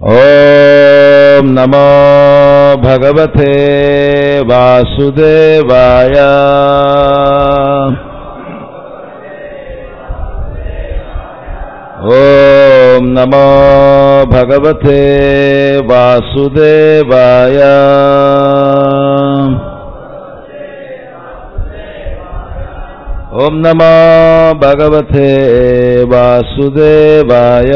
ఓం నమో భగవతే వాసుదేవాయ. ఓం నమో భగవతే వాసుదేవాయ. ఓం నమో భగవతే వాసుదేవాయ.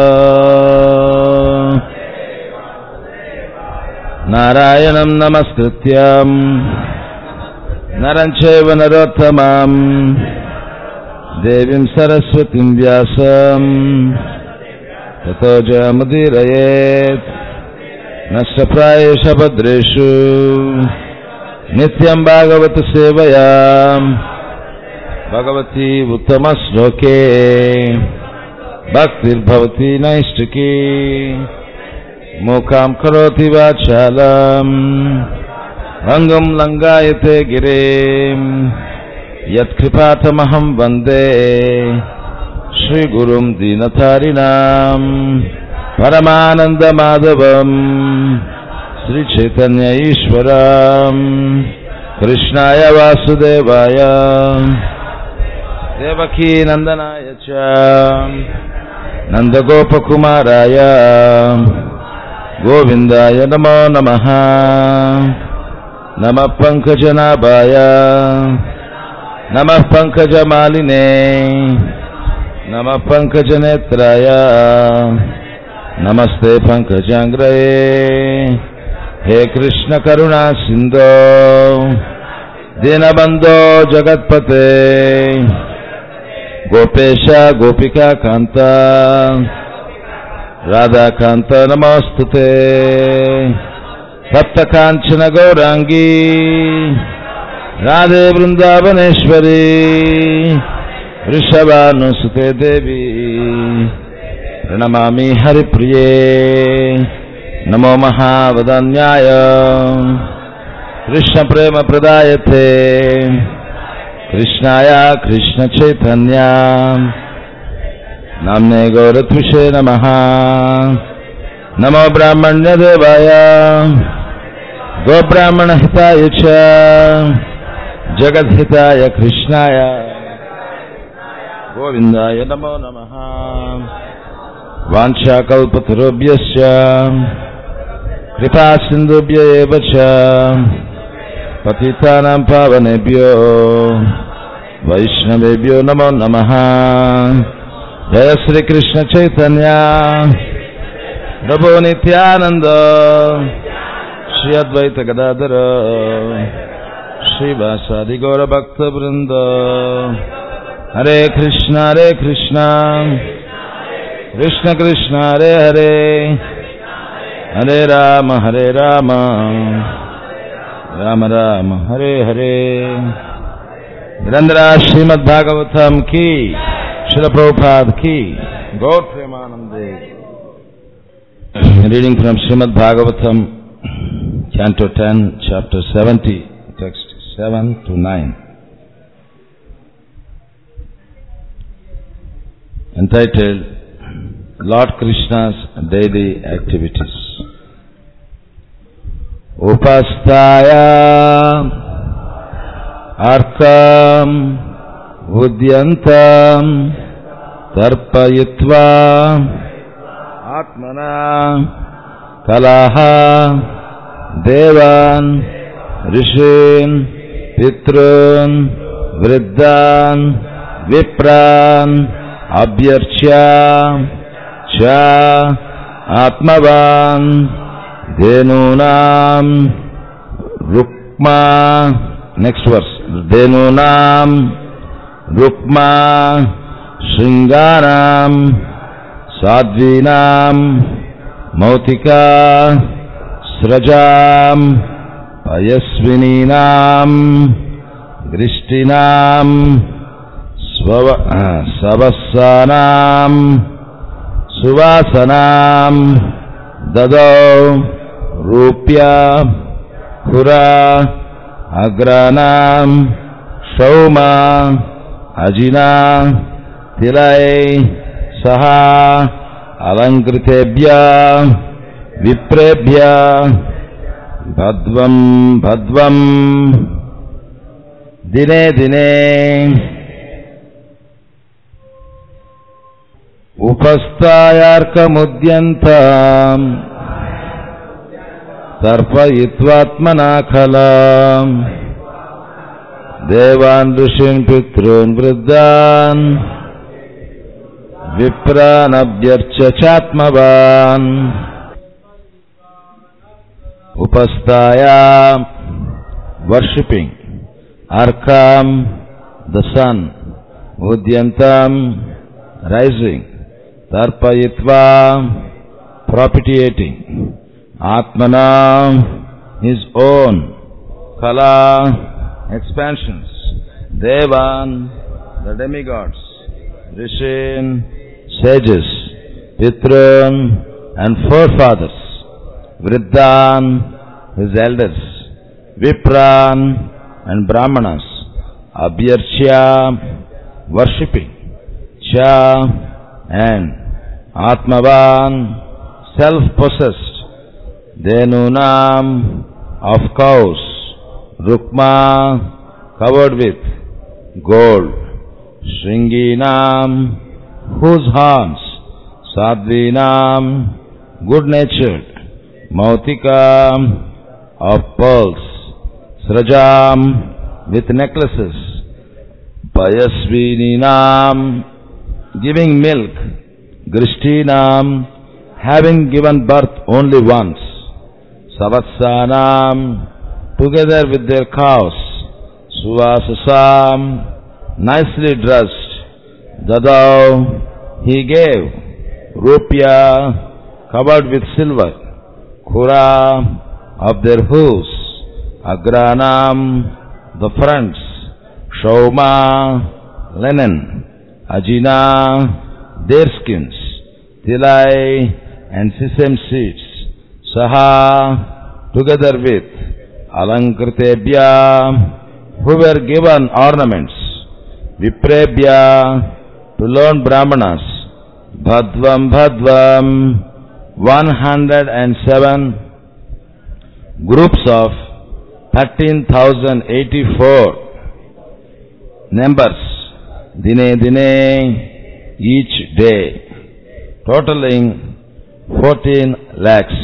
నారాయణం నమస్కృత్యం నరం చైవ నరోత్తమం దేవీం సరస్వతిం వ్యాసం తతో జయముదీరయేత్. నష్ట ప్రాయేష భద్రేషు నిత్యం భాగవత సేవయా భగవతి ఉత్తమ శ్లోకే భక్తిర్భవతి నైష్టికీ. మూకాం కరోతి వాచాలం అంగం లంఘాయతే గిరిం యత్కృపాతమహం వందే శ్రీగురుం దీనతారిణాం పరమానందమాధవం శ్రీచైతన్య ఈశ్వరం కృష్ణాయ వాసుదేవాయ దేవకీ నందనాయ చ నందగోపకుమారాయ గోవిందాయ నమో నమః. నమః పంకజనాభాయ నమః పంకజమాలినే నమః పంకజనేత్రాయ నమస్తే పంకజాంగ్రయే. హే కృష్ణ కరుణా సింధో దీనబంధో జగత్పతే గోపేశ గోపికా కాంత రాధాకాంత నమోస్తుతే. సప్త కాంచన గౌరాంగీ రాధే బృందావనేశ్వరి వృషభానుసుతే దేవి ప్రణమామి హరిప్రియే. నమో మహావదాన్యాయ కృష్ణ ప్రేమ ప్రదాయతే కృష్ణాయ కృష్ణ చైతన్య నామ్నే గౌరత్విషే నమః. నమో బ్రాహ్మణ్య దేవాయ గోబ్రాహ్మణ హితాయ చ జగద్హితాయ కృష్ణాయ గోవిందాయ నమో నమః. వాంఛాకల్పతరుభ్యశ్చ కృపా సింధుభ్య ఏవ చ పతితానాం పావనేభ్యో వైష్ణవేభ్యో నమో నమః. జయ శ్రీ కృష్ణ చైతన్య ప్రభు నిత్యానంద శ్రీ అద్వైత గదాధర శ్రీవాసాది గౌర భక్త బృంద. హరే కృష్ణ కృష్ణ కృష్ణ హరే హరే హరే రామ రామ రామ హరే హరే. నిరంతర శ్రీమద్ భాగవతం की Srila Prabhupada ki Gaur Premanande. Reading from Srimad Bhagavatam, Canto 10, Chapter 70, Text 7 to 9. Entitled Lord Krishna's Daily Activities. Upasthaya Arkam Udyantam Tarpayitva Atmana Kalaha Devan Rishin Pitrun Vriddhan Vipran Abhyarchya Cha Atmavan Dhenunam Rukma. Next verse. Dhenunam Rukma Shringaram Sadvinam Mautika Srajam Payasvininam Grishtinam Savassanam Suvasanam Dadau Rupya Hura Agranam Shauma Ajina Tilai Saha Alankritebhya Viprebhya Bhadvam Bhadvam Dine Dine Upastayarkamudyantam Tarpayitvatmana khalam Devan Rishin Pitrun Vriddhan Vipran Abhyarcha Chatmavan Upastaya, worshipping. Arkam, the sun. Udyantam, rising. Tarpayitva, propitiating. Atmana, his own. Kala, expansions. Devan, the demigods. Rishin, sages. Pitrun, and forefathers. Vriddhan, his elders. Vipran, and Brahmanas. Abhyarchya, worshipping. Cha, and Atmavan, self-possessed. Dhenunam, of cows. Rukma, covered with gold. Shringinam, whose horns. Sadvinam, good-natured. Mautika, of pearls. Srajam, with necklaces. Payasvininam, giving milk. Grishtinam, having given birth only once. Savatsanam, together with their cows. Suvasasam, nicely dressed. Dadau, he gave. Rupya, covered with silver. Khura, of their hooves. Agranam, the fronts. Shauma, linen. Ajina, their skins. Tilai, and sesame seeds. Saha, together with. Alankritebhya, who were given ornaments. Viprebhya, to learn Brahmanas. Bhadvam Bhadvam, 107 groups of 13,084 numbers, Dine Dine, each day, totaling 14 lakhs.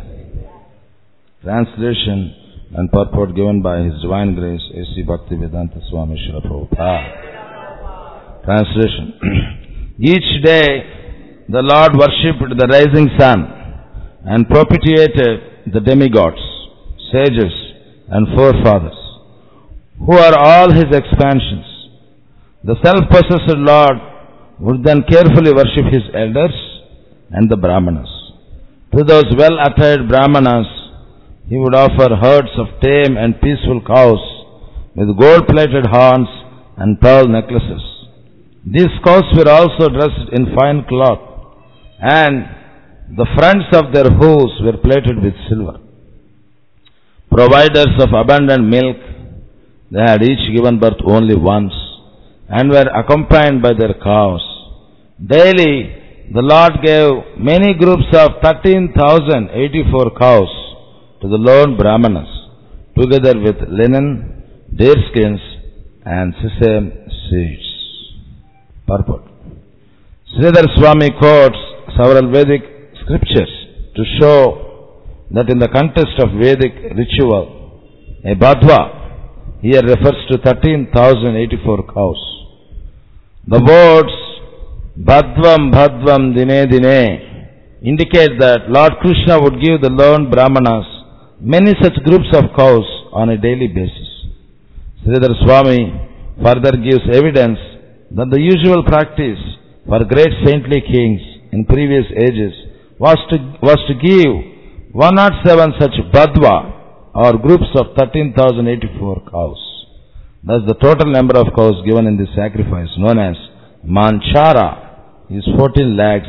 Translation and purport given by His Divine Grace A.C. Bhaktivedanta Swami Srila Prabhupada. Translation. Each day the Lord worshipped the rising sun and propitiated the demigods, sages and forefathers, who are all His expansions. The self-possessed Lord would then carefully worship His elders and the Brahmanas. To those well-attired Brahmanas, He would offer herds of tame and peaceful cows with gold-plated horns and pearl necklaces. These cows were also dressed in fine cloth, and the fronts of their hooves were plated with silver. Providers of abundant milk, they had each given birth only once, and were accompanied by their cows. Daily, the Lord gave many groups of 13,084 cows to the lone Brahmanas, together with linen, deerskins, and sesame seeds. Purport. Sridhar Swami quotes several Vedic scriptures to show that in the context of Vedic ritual, a Bhadva here refers to 13,084 cows. The words Bhadvam Bhadvam Dine Dine indicate that Lord Krishna would give the learned Brahmanas many such groups of cows on a daily basis. Sridhar Swami further gives evidence that the usual practice for great saintly kings in previous ages was to give 107 such Bhadva or groups of 13,084 cows. Thus the total number of cows given in this sacrifice, known as Manchara, is 14 lakhs.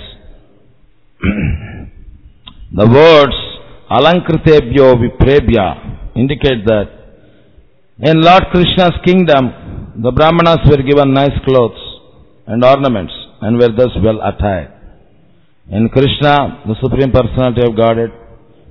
The words Alankritebhyo Viprebhya indicate that in Lord Krishna's kingdom, the Brahmanas were given nice clothes and ornaments and were thus well attired. In Krishna, the Supreme Personality of Godhead,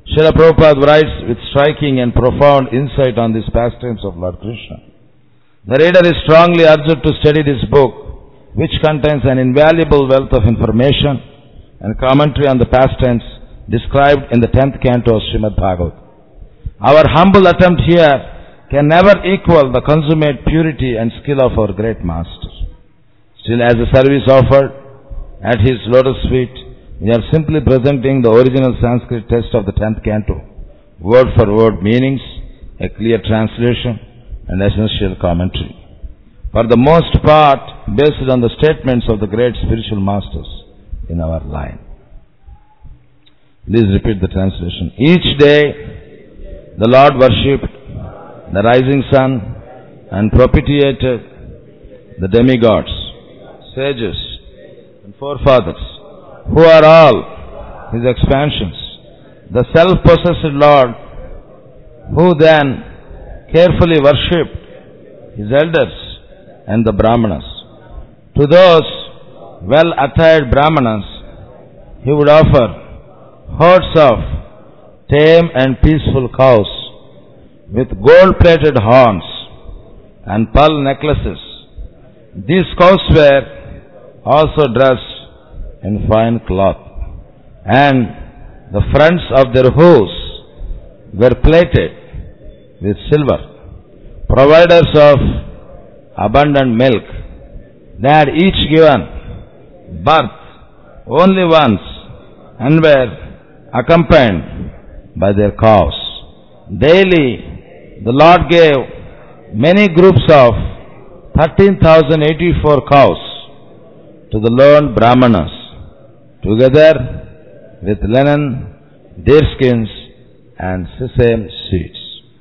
Srila Prabhupada writes with striking and profound insight on these pastimes of Lord Krishna. The reader is strongly urged to study this book, which contains an invaluable wealth of information and commentary on the pastimes described in the 10th canto of Srimad Bhagavatam. Our humble attempt here can never equal the consummate purity and skill of our great master. Still, as a service offered at his lotus feet, we are simply presenting the original Sanskrit text of the 10th canto, word for word meanings, a clear translation, and essential commentary. For the most part, based on the statements of the great spiritual masters in our line. Please repeat the translation. Each day, the Lord worshipped the rising sun and propitiated the demigods, sages, and forefathers, who are all his expansions. The self-possessed Lord, who then carefully worshipped his elders and the Brahmanas. To those well-attired Brahmanas, he would offer herds of tame and peaceful cows with gold-plated horns and pearl necklaces. These cows were also dressed in fine cloth, and the fronts of their hooves were plated with silver. Providers of abundant milk, they had each given birth only once and were accompanied by their cows. Daily, the Lord gave many groups of 13,084 cows to the learned Brahmanas, together with linen, deerskins, and sesame seeds.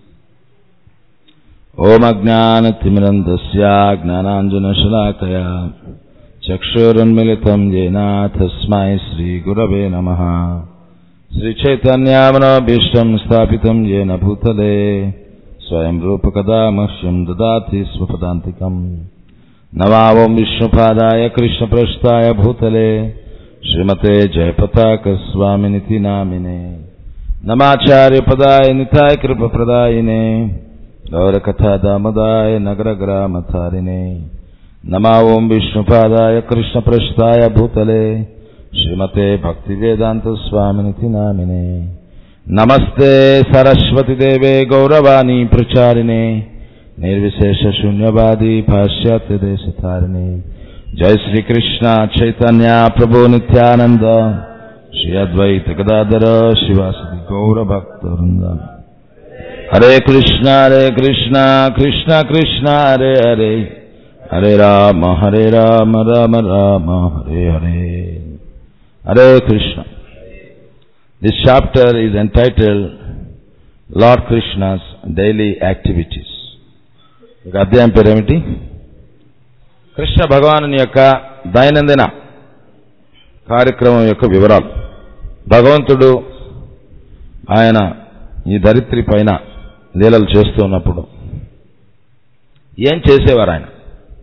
Om Ajnana-timirandasya Gnananjana-shalakaya Chakshurunmilitam Yena Tasmai Sri Gurave Namaha. Sri Chaitanya Manabhishtam Sthapitam Yena Bhutale Swayam Rupakada Mahsyam Dadati Swapadantikam. Namavam Vishnupadaya Krishna Prashtaya Bhutale Srimate Jayapataka Swaminiti Namine Namacharya Padaya Nitai Kripa Pradayine Gaurakatha Damadaya Nagaragra Matharine Namavam Vishnupadaya Krishna Prashtaya Bhutale Srimate Bhaktivedanta Swaminiti Namine Namaste Saraswati Deve Gauravani Pracharine Nirvishesha Shunyavadi Pashyate Desatharine Jai Sri Krishna Chaitanya Prabhu Nityananda Shri Advaita Gadadhara Shivasati Gaura Bhakta Vrinda. Hare Krishna Krishna Krishna Hare Hare Hare Rama Rama Rama Hare Hare. Hare Krishna. This chapter is entitled Lord Krishna's Daily Activities. అధ్యాయం పేరు ఏమిటి? కృష్ణ భగవాను యొక్క దైనందిన కార్యక్రమం యొక్క వివరాలు. భగవంతుడు ఆయన ఈ ధరిత్రి పైన లీలలు చేస్తూ ఉన్నప్పుడు ఏం చేసేవారు ఆయన,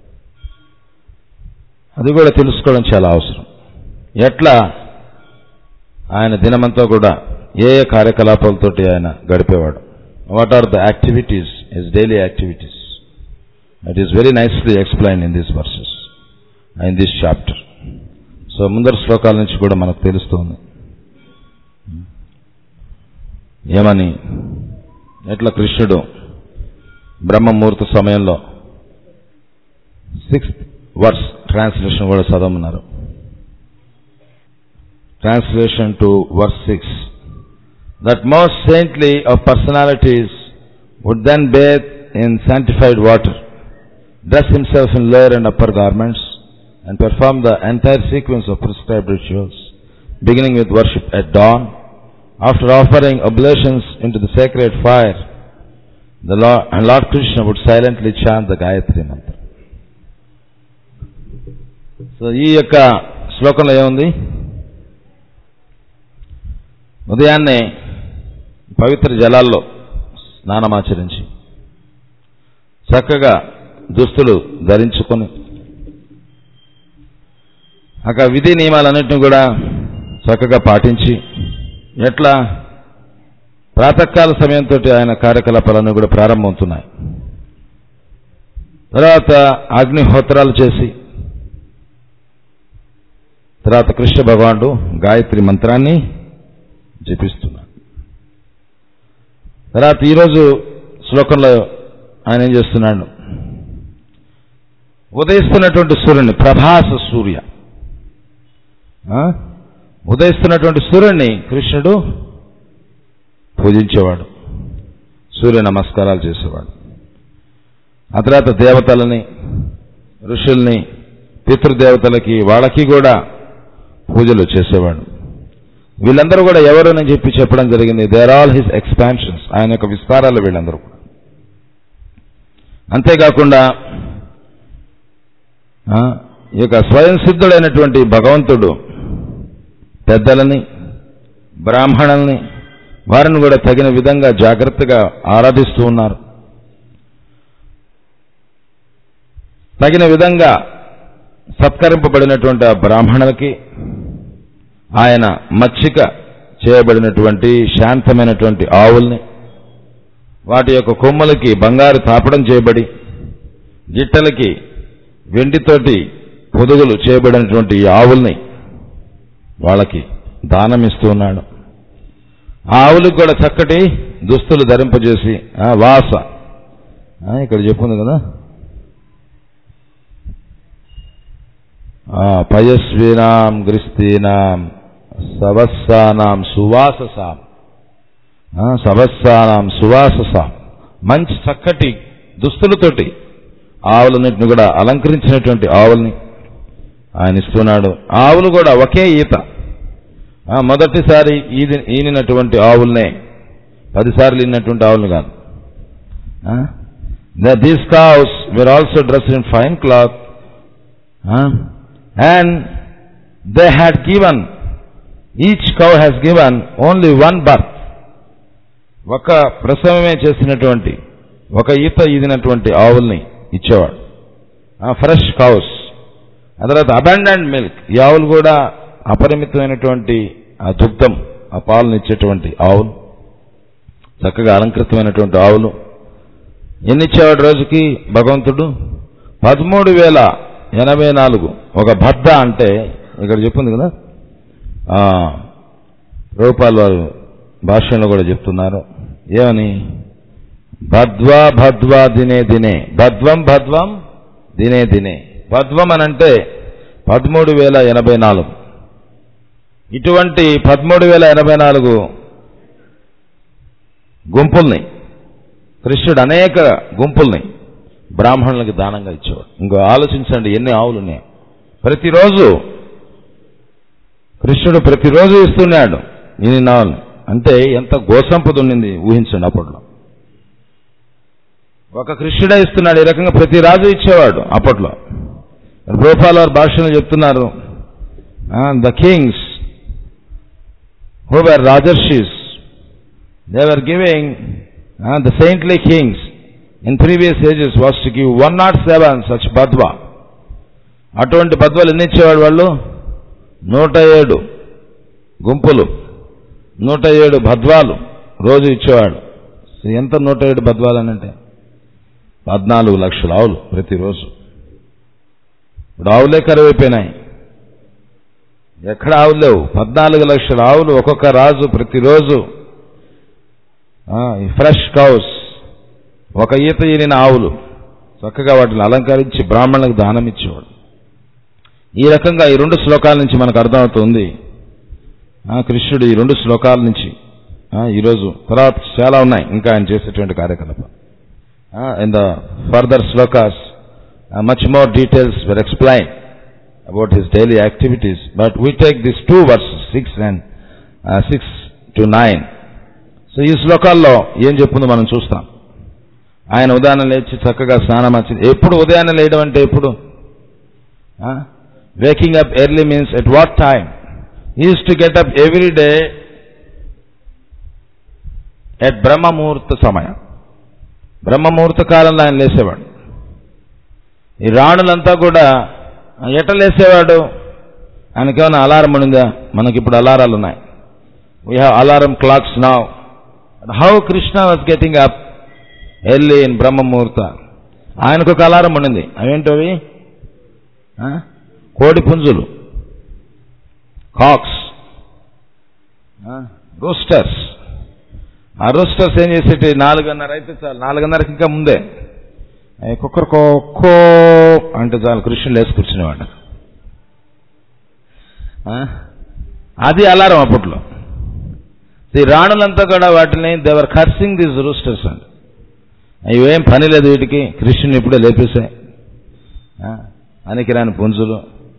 అది కూడా తెలుసుకోవడం చాలా అవసరం. ఎట్లా ఆయన దినమంతా కూడా ఏ ఏ కార్యకలాపాలతోటి ఆయన గడిపేవాడు. What are the activities, his daily activities. It is very nicely explained in these verses, in this chapter. So, ముందర శ్లోకాల నుంచి కూడా మనకు తెలుస్తుంది ఏమని. ఎట్లా కృష్ణుడు బ్రహ్మముహూర్త సమయంలో 6th verse ట్రాన్స్లేషన్ కూడా చదవమన్నారు. Translation to verse 6. That most saintly of personalities would then bathe in sanctified water, dress himself in lower and upper garments, and perform the entire sequence of prescribed rituals, beginning with worship at dawn. After offering oblations into the sacred fire, the Lord Krishna would silently chant the Gayatri mantra. So, ఈ యొక్క శ్లోకంలో ఏముంది? ఉదయాన్నే పవిత్ర జలాల్లో స్నానమాచరించి చక్కగా దుస్తులు ధరించుకొని విధి నియమాలన్నింటినీ కూడా చక్కగా పాటించి, ఎట్లా ప్రాతకాల సమయంతో ఆయన కార్యకలాపాలన్నీ కూడా ప్రారంభమవుతున్నాయి. తర్వాత అగ్నిహోత్రాలు చేసి తర్వాత కృష్ణ భగవానుడు గాయత్రి మంత్రాన్ని జపిస్తున్నాడు. తర్వాత ఈరోజు శ్లోకంలో ఆయన ఏం చేస్తున్నాడు? ఉదయిస్తున్నటువంటి సూర్యుని, ప్రభాస సూర్య, ఉదయిస్తున్నటువంటి సూర్యుని కృష్ణుడు పూజించేవాడు, సూర్య నమస్కారాలు చేసేవాడు. ఆ తర్వాత దేవతలని, ఋషుల్ని, పితృదేవతలకి వాళ్ళకి కూడా పూజలు చేసేవాడు. వీళ్ళందరూ కూడా ఎవరని చెప్పడం జరిగింది. They are all his expansions, ఆయన యొక్క విస్తారాలు వీళ్ళందరూ కూడా. అంతేకాకుండా ఈ యొక్క స్వయం సిద్ధుడైనటువంటి భగవంతుడు పెద్దలని, బ్రాహ్మణుల్ని, వారిని కూడా తగిన విధంగా జాగ్రత్తగా ఆరాధిస్తూ ఉన్నారు. తగిన విధంగా సత్కరింపబడినటువంటి ఆ బ్రాహ్మణులకి ఆయన మచ్చిక చేయబడినటువంటి శాంతమైనటువంటి ఆవుల్ని, వాటి యొక్క కొమ్ములకి బంగారు తాపడం చేయబడి, గిట్టలకి వెండితోటి పొదుగులు చేయబడినటువంటి ఆవుల్ని వాళ్ళకి దానమిస్తూ ఉన్నాడు. ఆ ఆవులకు కూడా చక్కటి దుస్తులు ధరింపజేసి వాస, ఇక్కడ చెప్పుంది కదా, పయస్వీనాం గ్రిస్తీనాం సవస్సానాం సువాససాం, సవస్సానాం సువాససాం, మంచి చక్కటి దుస్తులతోటి ఆవులన్నింటిని కూడా అలంకరించినటువంటి ఆవుల్ని ఆయన ఇస్తున్నాడు. ఆవులు కూడా ఒకే ఈత, మొదటిసారి ఈనినటువంటి ఆవుల్నే 10 సార్లు ఈనినటువంటి ఆవులు కాదు. These cows were also dressed in fine cloth and they had given, each cow has given only one birth, ఒక ప్రసవమే చేసినటువంటి, ఒక ఈత ఈదినటువంటి ఆవుల్ని ఇచ్చేవాడు, ఫ్రెష్ కౌస్. ఆ తర్వాత అబాండెంట్ మిల్క్, ఈ ఆవులు కూడా అపరిమితమైనటువంటి ఆ దుగ్ధం, ఆ పాలను ఇచ్చేటువంటి ఆవులు, చక్కగా అలంకృతమైనటువంటి ఆవులు. ఎన్ని ఇచ్చేవాడు రోజుకి భగవంతుడు? 13,084. ఒక బద్ద అంటే ఇక్కడ చెప్పింది కదా, రూపాయల వారు భాష్యంలో కూడా చెప్తున్నారు. ఏమని? భద్వా భద్వా దినే దినే, భద్వం భద్వం దినే దినే. భద్వం అని అంటే 13,084. ఇటువంటి 13,084 గుంపుల్ని కృష్ణుడు అనేక గుంపుల్ని బ్రాహ్మణులకి దానంగా ఇచ్చేవాడు. ఇంకో ఆలోచించండి ఎన్ని ఆవులు ఉన్నాయి. ప్రతిరోజు కృష్ణుడు ప్రతిరోజు ఇస్తున్నాడు ఇన్ని ఆవులు. అంటే ఎంత గోసంపద ఉండింది ఊహించండి అప్పట్లో. ఒక కృష్ణుడే ఇస్తున్నాడు, ఈ రకంగా ప్రతి రాజు ఇచ్చేవాడు అప్పట్లో. ప్రభుపాల వారి భాషలో చెప్తున్నారు, the kings who were rajarshis, they were giving, the saintly kings in previous ages was to give 107 such badwa. అటువంటి బద్వాలు ఎన్ని ఇచ్చేవాడు వాళ్ళు? 107 గుంపులు, 107 బద్వాలు రోజు ఇచ్చేవాడు. ఎంత 107 బద్వాలు అని అంటే 14 లక్షల ఆవులు ప్రతిరోజు. ఇప్పుడు ఆవులే కరువైపోయినాయి, ఎక్కడ ఆవులు లేవు. 14 లక్షల ఆవులు ఒక్కొక్క రాజు ప్రతిరోజు ఫ్రెష్ కౌస్, ఒక ఈత ఈనిన ఆవులు చక్కగా వాటిని అలంకరించి బ్రాహ్మణులకు దానం ఇచ్చేవాడు. ఈ రకంగా ఈ 2 శ్లోకాల నుంచి మనకు అర్థమవుతుంది కృష్ణుడు ఈ 2 శ్లోకాల నుంచి. ఈరోజు తర్వాత చాలా ఉన్నాయి ఇంకా ఆయన చేసేటువంటి కార్యకలాపం. In the further slokas much more details were explain about his daily activities, but we take this 2 verses 6 to 9. So ఈ శ్లోకాల్లో ఏం చెప్తుందో మనం చూస్తాం. ఆయన ఉదయాన్నే లేచి చక్కగా స్నానం వచ్చింది. ఎప్పుడు ఉదయాన్నే లేయడం అంటే ఎప్పుడు? Waking up early means at what time? He used to get up every day at brahmamuhurta సమయం. బ్రహ్మముహూర్త కాలంలో ఆయన లేసేవాడు. ఈ రాణులంతా కూడా ఎట్లా లేసేవాడు? ఆయనకేమైనా అలారం ఉందా? మనకిప్పుడు అలారాలు ఉన్నాయి. We have alarm clocks now. How Krishna was getting up early in brahmamuhurta. ఆయనకు ఒక అలారం ఉండింది. అవేంటవి? కోడి పుంజులు, కాక్స్, రూస్టర్స్. ఆ రూస్టర్స్ ఏం చేసేటి? 4:30 అయితే చాలు, 4:30కి ఇంకా ముందే కుక్కర్కో అంటే చాలు కృష్ణుడు లేసి కూర్చునేవాడు. అది అలారం అప్పట్లో. ఈ రాణులంతా కూడా వాటిని దేవర్ కర్సింగ్ దీస్ రూస్టర్స్ అండి. ఇవేం పని లేదు వీటికి, కృష్ణుని ఇప్పుడే లేపేశాయి అనికిరాని పుంజులు.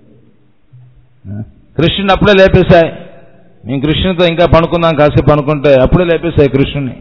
కృష్ణుని అప్పుడే లేపేశాయి. మేము కృష్ణునితో ఇంకా పనుకుందాం, కాసేపు పనుకుంటే అప్పుడే లేపేశాయి కృష్ణుని.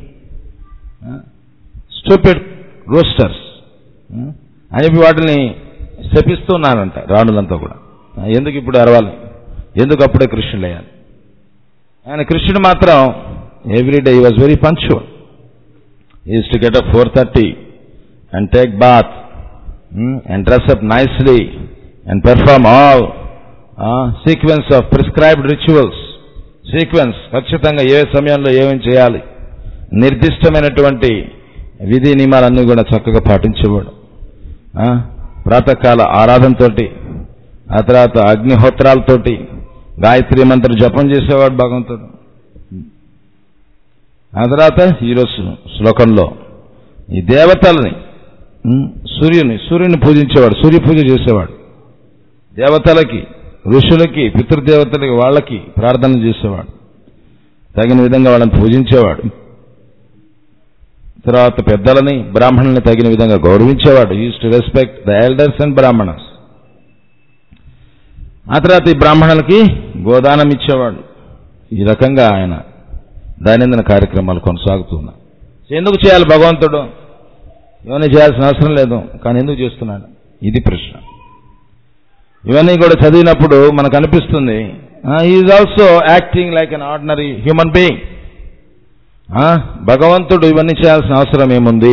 స్టూపిడ్ రూస్టర్స్ అని చెప్పి వాటిని శపిస్తున్నానంట రాణులంతా కూడా. ఎందుకు ఇప్పుడు అరవాలి, ఎందుకు అప్పుడే కృష్ణుడు లేయాలి? ఆయన కృష్ణుడు మాత్రం every day he was very punctual. He used to get up 4:30 and take bath and dress up nicely and perform all sequence of prescribed rituals. Sequence ఖచ్చితంగా ఏ సమయంలో ఏమేమి చేయాలి, నిర్దిష్టమైనటువంటి విధి నియమాలన్నీ కూడా చక్కగా పాటించేవాడు. ప్రాతకాల ఆరాధనతోటి, ఆ తర్వాత అగ్నిహోత్రాలతోటి, గాయత్రి మంత్ర జపం చేసేవాడు భగవంతుడు. ఆ తర్వాత ఈరోజు శ్లోకంలో ఈ దేవతలని, సూర్యుని పూజించేవాడు, సూర్య పూజ చేసేవాడు. దేవతలకి, ఋషులకి, పితృదేవతలకి వాళ్ళకి ప్రార్థన చేసేవాడు. తగిన విధంగా వాళ్ళని పూజించేవాడు. తర్వాత పెద్దలని, బ్రాహ్మణుల్ని తగిన విధంగా గౌరవించేవాడు. Use to respect the elders and brahmanas. ఆ తర్వాత ఈ బ్రాహ్మణులకి గోదానం ఇచ్చేవాడు. ఈ రకంగా ఆయన దైనందిన కార్యక్రమాలు కొనసాగుతున్నాయి. ఎందుకు చేయాలి భగవంతుడు? ఇవన్నీ చేయాల్సిన అవసరం లేదు, కానీ ఎందుకు చేస్తున్నాడు? ఇది ప్రశ్న. ఇవన్నీ కూడా చదివినప్పుడు మనకు అనిపిస్తుంది is also acting like an ordinary human being. భగవంతుడు ఇవన్నీ చేయాల్సిన అవసరం ఏముంది?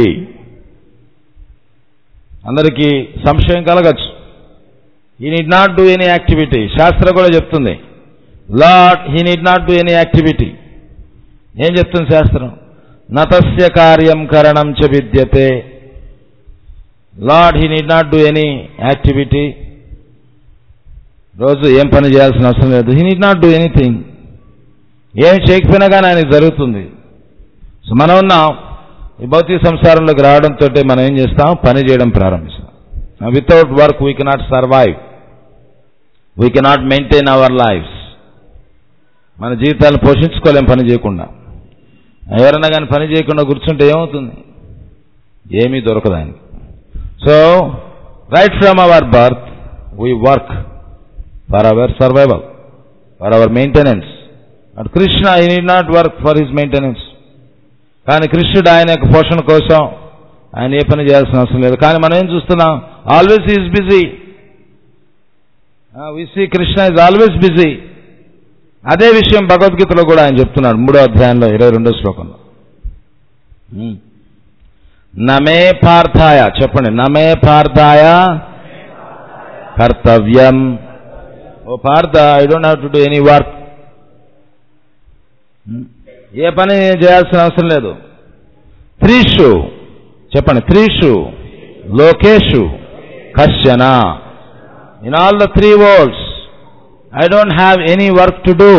అందరికీ సంశయం కలగచ్చు. He need not do any activity. శాస్త్రం కూడా చెప్తుంది, lord he need not do any activity. ఏం చెప్తుంది శాస్త్రం? నతస్య కార్యం కరణం చ విద్యతే. Lord he need not do any activity. రోజు ఏం పని చేయాల్సిన అవసరం లేదు. He need not do anything. ఏం చేయకపోయినా కానీ ఆయనకి జరుగుతుంది. సో మనం ఉన్నాం ఈ భౌతిక సంసారంలోకి రావడంతో మనం ఏం చేస్తాం? పని చేయడం ప్రారంభిస్తాం. Without work we cannot survive, we cannot maintain our lives. మన జీవితాలను పోషించుకోలేం పని చేయకుండా. ఎవరైనా కానీ పని చేయకుండా కూర్చుంటే ఏమవుతుంది? ఏమీ దొరకదు ఆయనకి. So right from our birth we work for our survival, for our maintenance. But Krishna he need not work for his maintenance. కానీ కృష్ణుడు ఆయన యొక్క పోషణ కోసం ఆయన ఏ పని చేయాల్సిన అవసరం లేదు. కానీ మనం ఏం చూస్తున్నాం? Always is busy. We see Krishna is always busy. అదే విషయం భగవద్గీతలో కూడా ఆయన చెప్తున్నాడు 3వ అధ్యాయంలో 22వ శ్లోకంలో. నమే పార్థాయ, చెప్పండి, నమే పార్థాయ కర్తవ్యం. O Partha, I don't have to do any work. ఏ పని చేయాల్సిన అవసరం లేదు. త్రీషు, చెప్పండి, త్రీషు లోకేషు కశ్చన. In all the 3 worlds I don't have any work to do.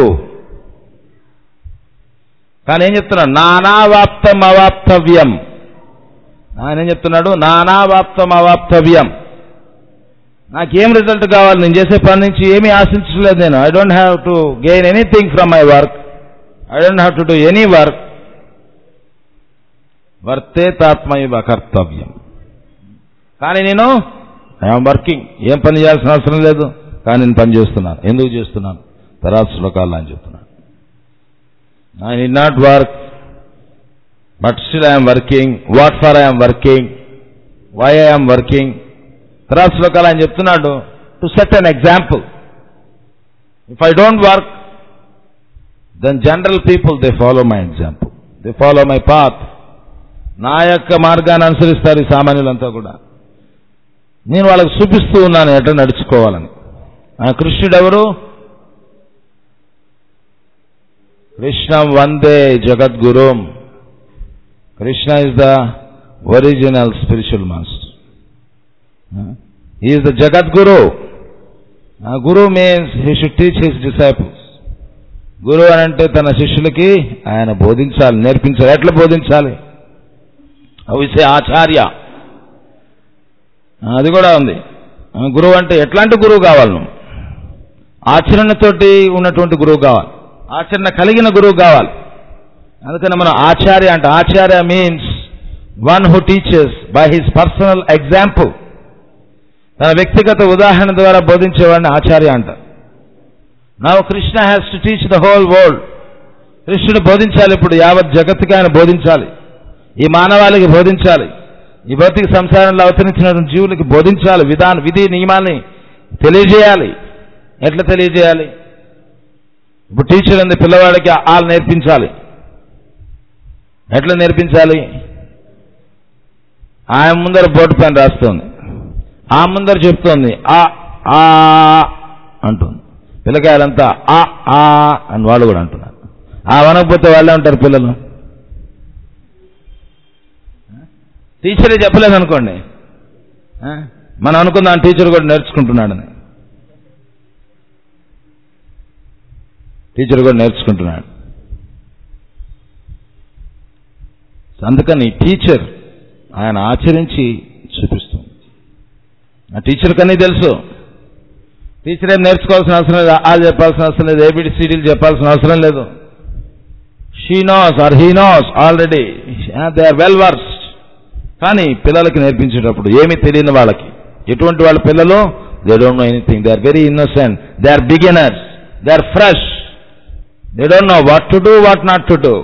కానీ ఏం చెప్తున్నాడు? నానావాప్తం అవాప్తవ్యం. ఆయన ఏం చెప్తున్నాడు? నానావాప్తం అవాప్తవ్యం. నాకేం రిజల్ట్ కావాలి? నేను చేసే పని నుంచి ఏమీ ఆశించలేదు నేను. I don't have to gain anything from my work. I don't have to do any work. వర్తేతాత్మైవ కర్తవ్యం. కానీ నేను ఐఎమ్ వర్కింగ్. ఏం పని చేయాల్సిన అవసరం లేదు, కానీ నేను పని చేస్తున్నాను. ఎందుకు చేస్తున్నాను? తర్వాత శ్లోకాల్లో ఆయన చెప్తున్నాను. I need not work but still I'm working. What for I'm working, why I'm working. తర్వాత శ్లోకాలు ఆయన చెప్తున్నాడు to set an example. If I don't work then general people they follow my example, they follow my path. నా యొక్క మార్గాన్ని అనుసరిస్తారు ఈ సామాన్యులంతా కూడా. నేను వాళ్ళకి చూపిస్తూ ఉన్నాను ఎట్లా నడుచుకోవాలని. కృష్ణుడు ఎవరు? కృష్ణం వందే జగద్గురుం. Krishna is the original spiritual master. He is the Jagat Guru. Guru means he should teach his disciples. Guru అంటే తన శిష్యులకి ఆయన బోధించాలి, నేర్పించాలి. ఎట్లా బోధించాలి? అవిసే ఆచార్య, అది కూడా ఉంది. గురువు అంటే ఎట్లాంటి గురువు కావాలి? నువ్వు ఆచరణతోటి ఉన్నటువంటి గురువు కావాలి, ఆచరణ కలిగిన గురువు కావాలి. అందుకని మనం ఆచార్య అంటే, acharya means one who teachers by his personal example. తన వ్యక్తిగత ఉదాహరణ ద్వారా బోధించేవాడిని ఆచార్య అంటారు. Now Krishna has to teach the whole world. కృష్ణుడు బోధించాలి, ఇప్పుడు యావత్ జగత్తుకి ఆయన బోధించాలి, ఈ మానవాళికి బోధించాలి, ఈ భౌతిక సంసారంలో అవతరించినటువంటి జీవులకి బోధించాలి, విధి నియమాల్ని తెలియజేయాలి. ఎట్లా తెలియజేయాలి? ఇప్పుడు టీచర్ ఉంది, పిల్లవాడికి ఆలు నేర్పించాలి. ఎట్లా నేర్పించాలి? ఆయన ముందర బోర్డు పైన రాస్తుంది, ఆ ముందర చెప్తోంది ఆ ఆ అంటుంది. పిల్లకాయలంతా ఆ ఆ అని వాళ్ళు కూడా అంటున్నారు. ఆ వనకపోతే వాళ్ళే ఉంటారు పిల్లలు. టీచరే చెప్పలేదు అనుకోండి, మనం అనుకుందాం టీచర్ కూడా నేర్చుకుంటున్నాడని. టీచర్ కూడా నేర్చుకుంటున్నాడు. అందుకని టీచర్ ఆయన ఆచరించి చూపిస్తుంది. ఆ టీచర్ కన్నీ తెలుసు. టీచర్ ఏం నేర్చుకోవాల్సిన అవసరం లేదు, ఆ చెప్పాల్సిన అవసరం లేదు, ABCDలు చెప్పాల్సిన అవసరం లేదు. She knows or he knows already, they are well versed. కానీ పిల్లలకి నేర్పించేటప్పుడు ఏమీ తెలియని వాళ్ళకి, ఎటువంటి వాళ్ళ పిల్లలు, they don't know anything, they are very innocent, they are beginners, they are fresh, they don't know what to do, what not to do.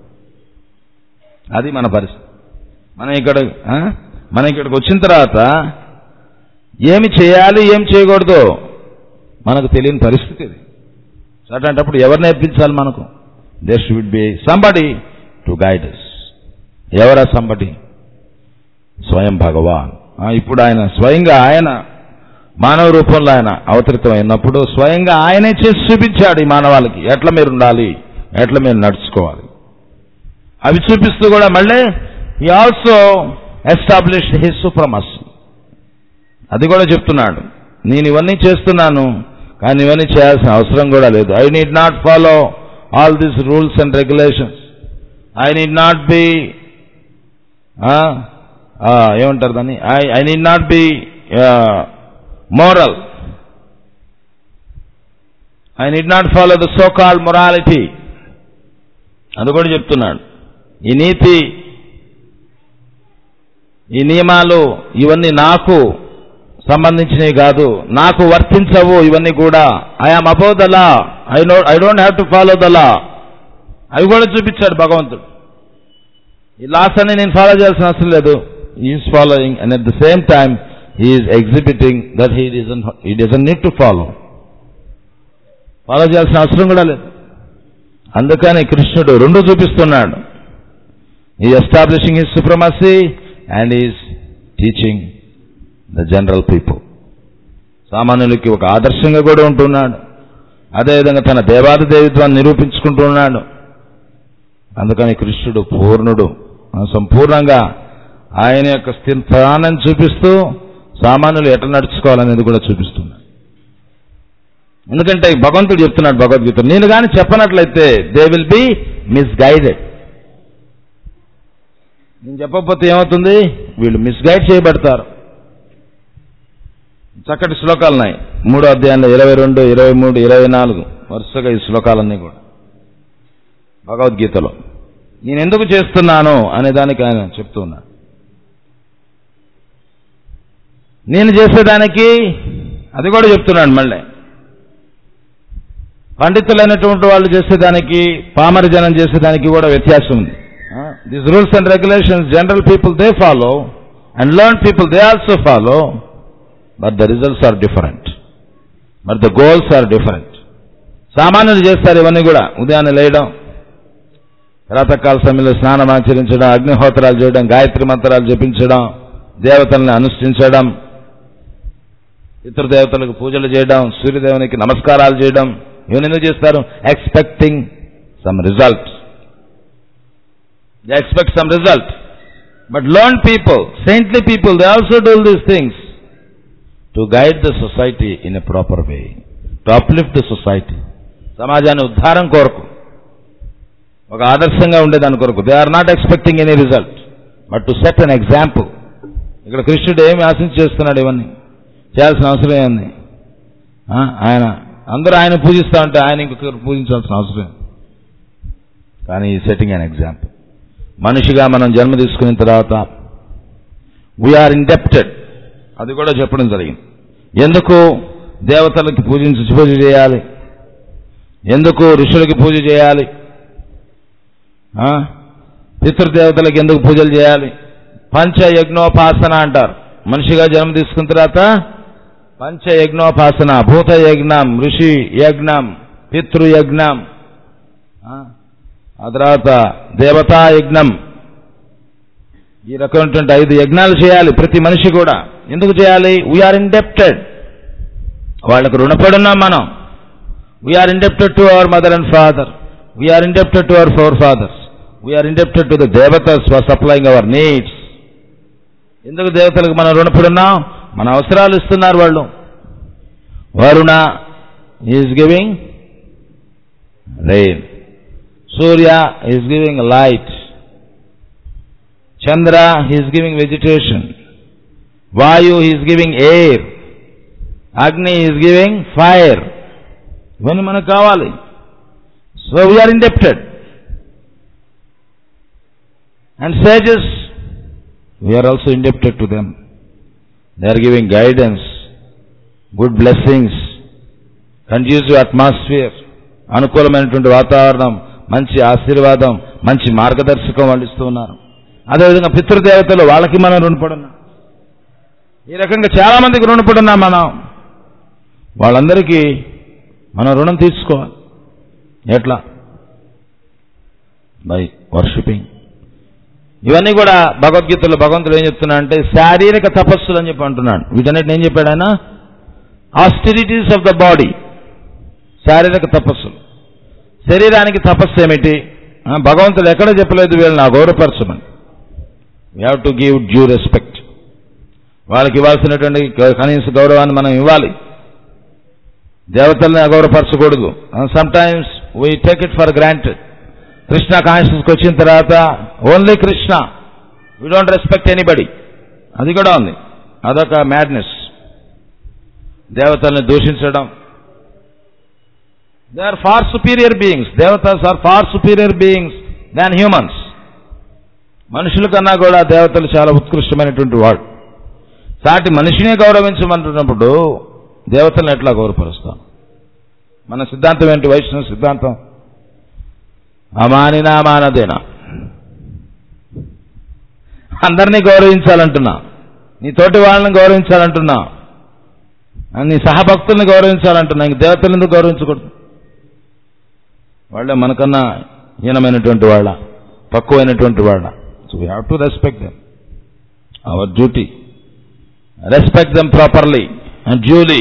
అది మన పరిస్థితి. మనం ఇక్కడికి వచ్చిన తర్వాత ఏమి చేయాలి, ఏం చేయకూడదు మనకు తెలియని పరిస్థితి ఇది. అట్లాంటప్పుడు ఎవరు నేర్పించాలి మనకు? There should be somebody to guide us. ఎవరా సంబడి? స్వయం భగవాన్. ఇప్పుడు ఆయన స్వయంగా, ఆయన మానవ రూపంలో ఆయన అవతరితమైనప్పుడు స్వయంగా ఆయనే చేసి చూపించాడు ఈ మానవాళికి, ఎట్లా మీరు ఉండాలి, ఎట్లా మీరు నడుచుకోవాలి. అవి చూపిస్తూ కూడా మళ్ళీ he also established his supremacy. అది కూడా చెప్తున్నాడు, నేను ఇవన్నీ చేస్తున్నాను కానీ ఇవన్నీ చేయాల్సిన అవసరం కూడా లేదు. I need not follow all these rules and regulations. I need not be ఏమంటారు దాన్ని, I need not be moral. I need not follow the so called morality. అది కూడా చెప్తున్నాడు. ఈ నీతి, ఈ నియమాలు ఇవన్నీ నాకు సంబంధించినవి కాదు, నాకు వర్తించవు ఇవన్నీ కూడా. I am above the law, I don't have to follow the law. అవి కూడా చూపించాడు భగవంతుడు. ఈ లాస్ అన్ని నేను ఫాలో చేయాల్సిన అవసరం లేదు. Is following and at the same time is exhibiting that he doesn't need to follow. Follow చేయాల్సిన అవసరం కూడా లేదు. అందుకని కృష్ణుడు రెండు చూపిస్తున్నాడు. He establishing his supremacy and is teaching the general people. సామాన్యులకి ఒక ఆదర్శంగా కూడా ఉంటున్నాడు. అదేవిధంగా తన దేవాది దేవిత్వాన్ని నిరూపించుకుంటున్నాడు. అందుకని కృష్ణుడు పూర్ణుడు, సంపూర్ణంగా ఆయన యొక్క స్థానాన్ని చూపిస్తూ సామాన్యులు ఎట్లా నడుచుకోవాలనేది కూడా చూపిస్తున్నాడు. ఎందుకంటే భగవంతుడు చెప్తున్నాడు భగవద్గీత, నేను కానీ చెప్పనట్లయితే దే విల్ బి మిస్గైడెడ్. నేను చెప్పకపోతే ఏమవుతుంది, వీళ్ళు మిస్గైడ్ చేయబడతారు. చక్కటి శ్లోకాలు ఉన్నాయి 3వ అధ్యాయంలో 22, 23, 24 వరుసగా ఈ శ్లోకాలన్నీ కూడా భగవద్గీతలో. నేను ఎందుకు చేస్తున్నాను అనే దానికి ఆయన చెప్తూ ఉన్నాడు. నేను చేసేదానికి అది కూడా చెప్తున్నాడు. మళ్ళీ పండితులైనటువంటి వాళ్ళు చేసేదానికి, పామర జనం చేసేదానికి కూడా వ్యత్యాసం ఉంది. These rules and regulations general people they follow and learn people they also follow, but the results are different, but the goals are different. సామాన్యులు చేస్తారు ఇవన్నీ కూడా. ఉదయాన్నే లేయడం, ప్రాతకాల సమయంలో స్నానం ఆచరించడం, అగ్నిహోత్రాలు చేయడం, గాయత్రి మంత్రాలు జపించడం, దేవతల్ని అనుష్ఠించడం, ఇతర దేవతలకు పూజలు చేయడం, సూర్యదేవునికి నమస్కారాలు చేయడం, ఇవన్నీ ఎందుకు చేస్తారు? Expecting some result. They expect some result. But learned people, saintly people, they also do these things to guide the society in a proper way, to uplift the society. సమాజాన్ని ఉద్ధారం కొరకు, ఒక ఆదర్శంగా ఉండేదాని కొరకు. They are not expecting any result but to set an example. ఇక్కడ కృష్ణుడు ఏమి ఆశించి చేస్తున్నాడు? ఇవన్నీ చేయాల్సిన అవసరం ఏంది? ఆయన అందరూ ఆయన పూజిస్తూ ఉంటే ఆయన ఇంకొకరు పూజించాల్సిన అవసరం. కానీ ఈ సెట్టింగ్ అన్ ఎగ్జాంపుల్. మనిషిగా మనం జన్మ తీసుకున్న తర్వాత వీఆర్ ఇండెప్టెడ్, అది కూడా చెప్పడం జరిగింది. ఎందుకు దేవతలకి పూజ చేయాలి? ఎందుకు ఋషులకి పూజ చేయాలి? పితృదేవతలకు ఎందుకు పూజలు చేయాలి? పంచయజ్ఞోపాసన అంటారు. మనిషిగా జన్మ తీసుకున్న తర్వాత పంచయజ్ఞోపాసన, భూత యజ్ఞం, ఋషి యజ్ఞం, పితృయజ్ఞం, ఆ తర్వాత దేవతా యజ్ఞం, ఈ రకమైనటువంటి 5 యజ్ఞాలు చేయాలి ప్రతి మనిషి కూడా. ఎందుకు చేయాలి? వీఆర్ ఇండెప్టెడ్, వాళ్ళకు రుణపడున్నాం మనం. We are indebted to our mother and father, we are indebted to our forefathers, we are indebted to the devatas for supplying our needs. ఎందుకు దేవతలకు మనం రుణపడున్నాం? మన అవసరాలు ఇస్తున్నారు వాళ్ళు. Varuna is giving rain, Surya is giving light, Chandra is giving vegetation, Vayu is giving air, Agni is giving fire. ఇవన్నీ మనకు కావాలి. So we are indebted. And sages, we are also indebted to them. They are giving guidance, good blessings, conducive atmosphere, అనుకూలమైనటువంటి వాతావరణం, మంచి ఆశీర్వాదం, మంచి మార్గదర్శకం వాళ్ళు ఇస్తూ ఉన్నారు. అదేవిధంగా పితృదేవతలు, వాళ్ళకి మనం రుణపడున్నాం. ఈ రకంగా చాలా మందికి రుణపడున్నాం మనం. వాళ్ళందరికీ మనం రుణం తీర్చుకోవాలి. ఎట్లా? By worshipping. ఇవన్నీ కూడా భగవద్గీతలో భగవంతుడు ఏం చెప్తున్నా అంటే శారీరక తపస్సులు అని చెప్పి అంటున్నాడు. వీటన్నిటిని ఏం చెప్పాడు ఆయన? ఆస్టిరిటీస్ ఆఫ్ ద బాడీ, శారీరక తపస్సులు. శరీరానికి తపస్సు ఏమిటి? భగవంతుడు ఎక్కడ చెప్పలేదు వీళ్ళని గౌరవపరచమని. We have to give due respect. వాళ్ళకి ఇవ్వాల్సినటువంటి కనీస గౌరవాన్ని మనం ఇవ్వాలి. దేవతల్ని అగౌరవపరచకూడదు. Sometimes we take it for granted. Krishna కాన్షియస్కి వచ్చిన తర్వాత only Krishna, we don't respect anybody. అది కూడా ఉంది. అదొక మ్యాడ్నెస్. దేవతల్ని దూషించడం. They are far superior beings. Devatas are far superior beings than humans. మనుషుల కన్నా కూడా దేవతలు చాలా ఉత్కృష్టమైనటువంటి వాడు. సాటి మనిషిని గౌరవించమంటున్నప్పుడు దేవతలను ఎట్లా గౌరవపరుస్తాం? మన సిద్ధాంతం ఏంటి? వైష్ణవ సిద్ధాంతం అమానినా మానదేనా. అందరినీ గౌరవించాలంటున్నా, నీ తోటి వాళ్ళని గౌరవించాలంటున్నా, నీ సహభక్తుల్ని గౌరవించాలంటున్నా. ఇంక దేవతలను ఎందుకు గౌరవించకూడదు? వాళ్ళే మనకన్నా హీనమైనటువంటి వాళ్ళ, తక్కువైనటువంటి వాళ్ళ. So we have to respect them. Our duty. Respect them properly and duly.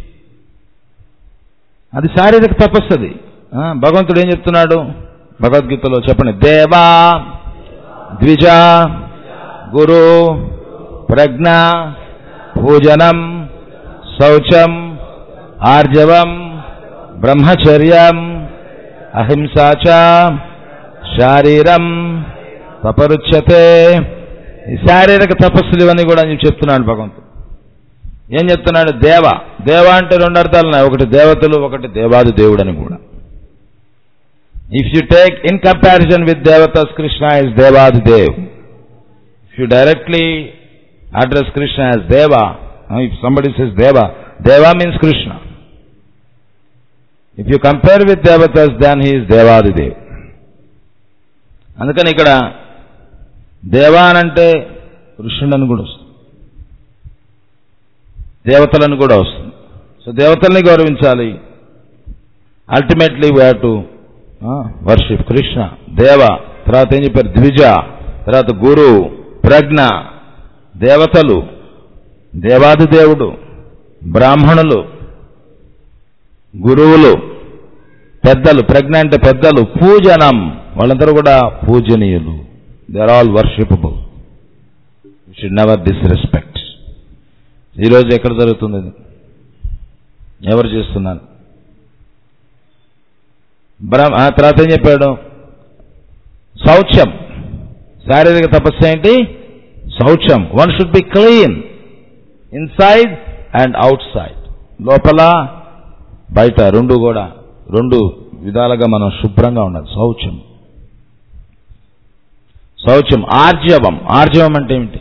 అది శారీరక తపస్సు. అది భగవంతుడు ఏం చెప్తున్నాడు భగవద్గీతలో? చెప్పండి. దేవా ద్విజ గురు ప్రజ్ఞ పూజనం శౌచం ఆర్జవం బ్రహ్మచర్యం అహింసాచ శారీరం తపరుచ్యతే. ఈ శారీరక తపస్సులు ఇవన్నీ కూడా నేను చెప్తున్నాను. భగవంతుడు ఏం చెప్తున్నాడు? దేవ. దేవ అంటే 2 అర్థాలు ఉన్నాయి. ఒకటి దేవతలు, ఒకటి దేవాది దేవుడు అని కూడా. If you take in comparison with devatas, Krishna is Devadi Dev. If you directly address Krishna as Deva, if somebody says Deva, Deva means Krishna. If you compare with devatas, then he is Devadi Dev. అందుకని ఇక్కడ దేవా అనంటే కృష్ణుడని కూడా వస్తుంది, దేవతలను కూడా వస్తుంది. సో దేవతల్ని గౌరవించాలి. Ultimately we have to worship Krishna. Deva, తర్వాత ఏం చెప్పారు? ద్విజ, తర్వాత గురు ప్రజ్ఞ. దేవతలు, దేవాది దేవుడు, బ్రాహ్మణులు, గురువులు, పెద్దలు. ప్రజ్ఞ అంటే పెద్దలు. పూజనం, వాళ్ళందరూ కూడా పూజనీయులు. They are all worshipable. We should never disrespect. ఈరోజు ఎక్కడ జరుగుతుంది? ఎవరు చేస్తున్నారు? తర్వాత ఏం చెప్పాడు? శౌచం. శారీరక తపస్సు ఏంటి? శౌచం. One should be clean inside and outside. లోపల బయట రెండు విధాలుగా మనం శుభ్రంగా ఉండాలి. శౌచం. శౌచం. ఆర్జవం. ఆర్జవం అంటే ఏమిటి?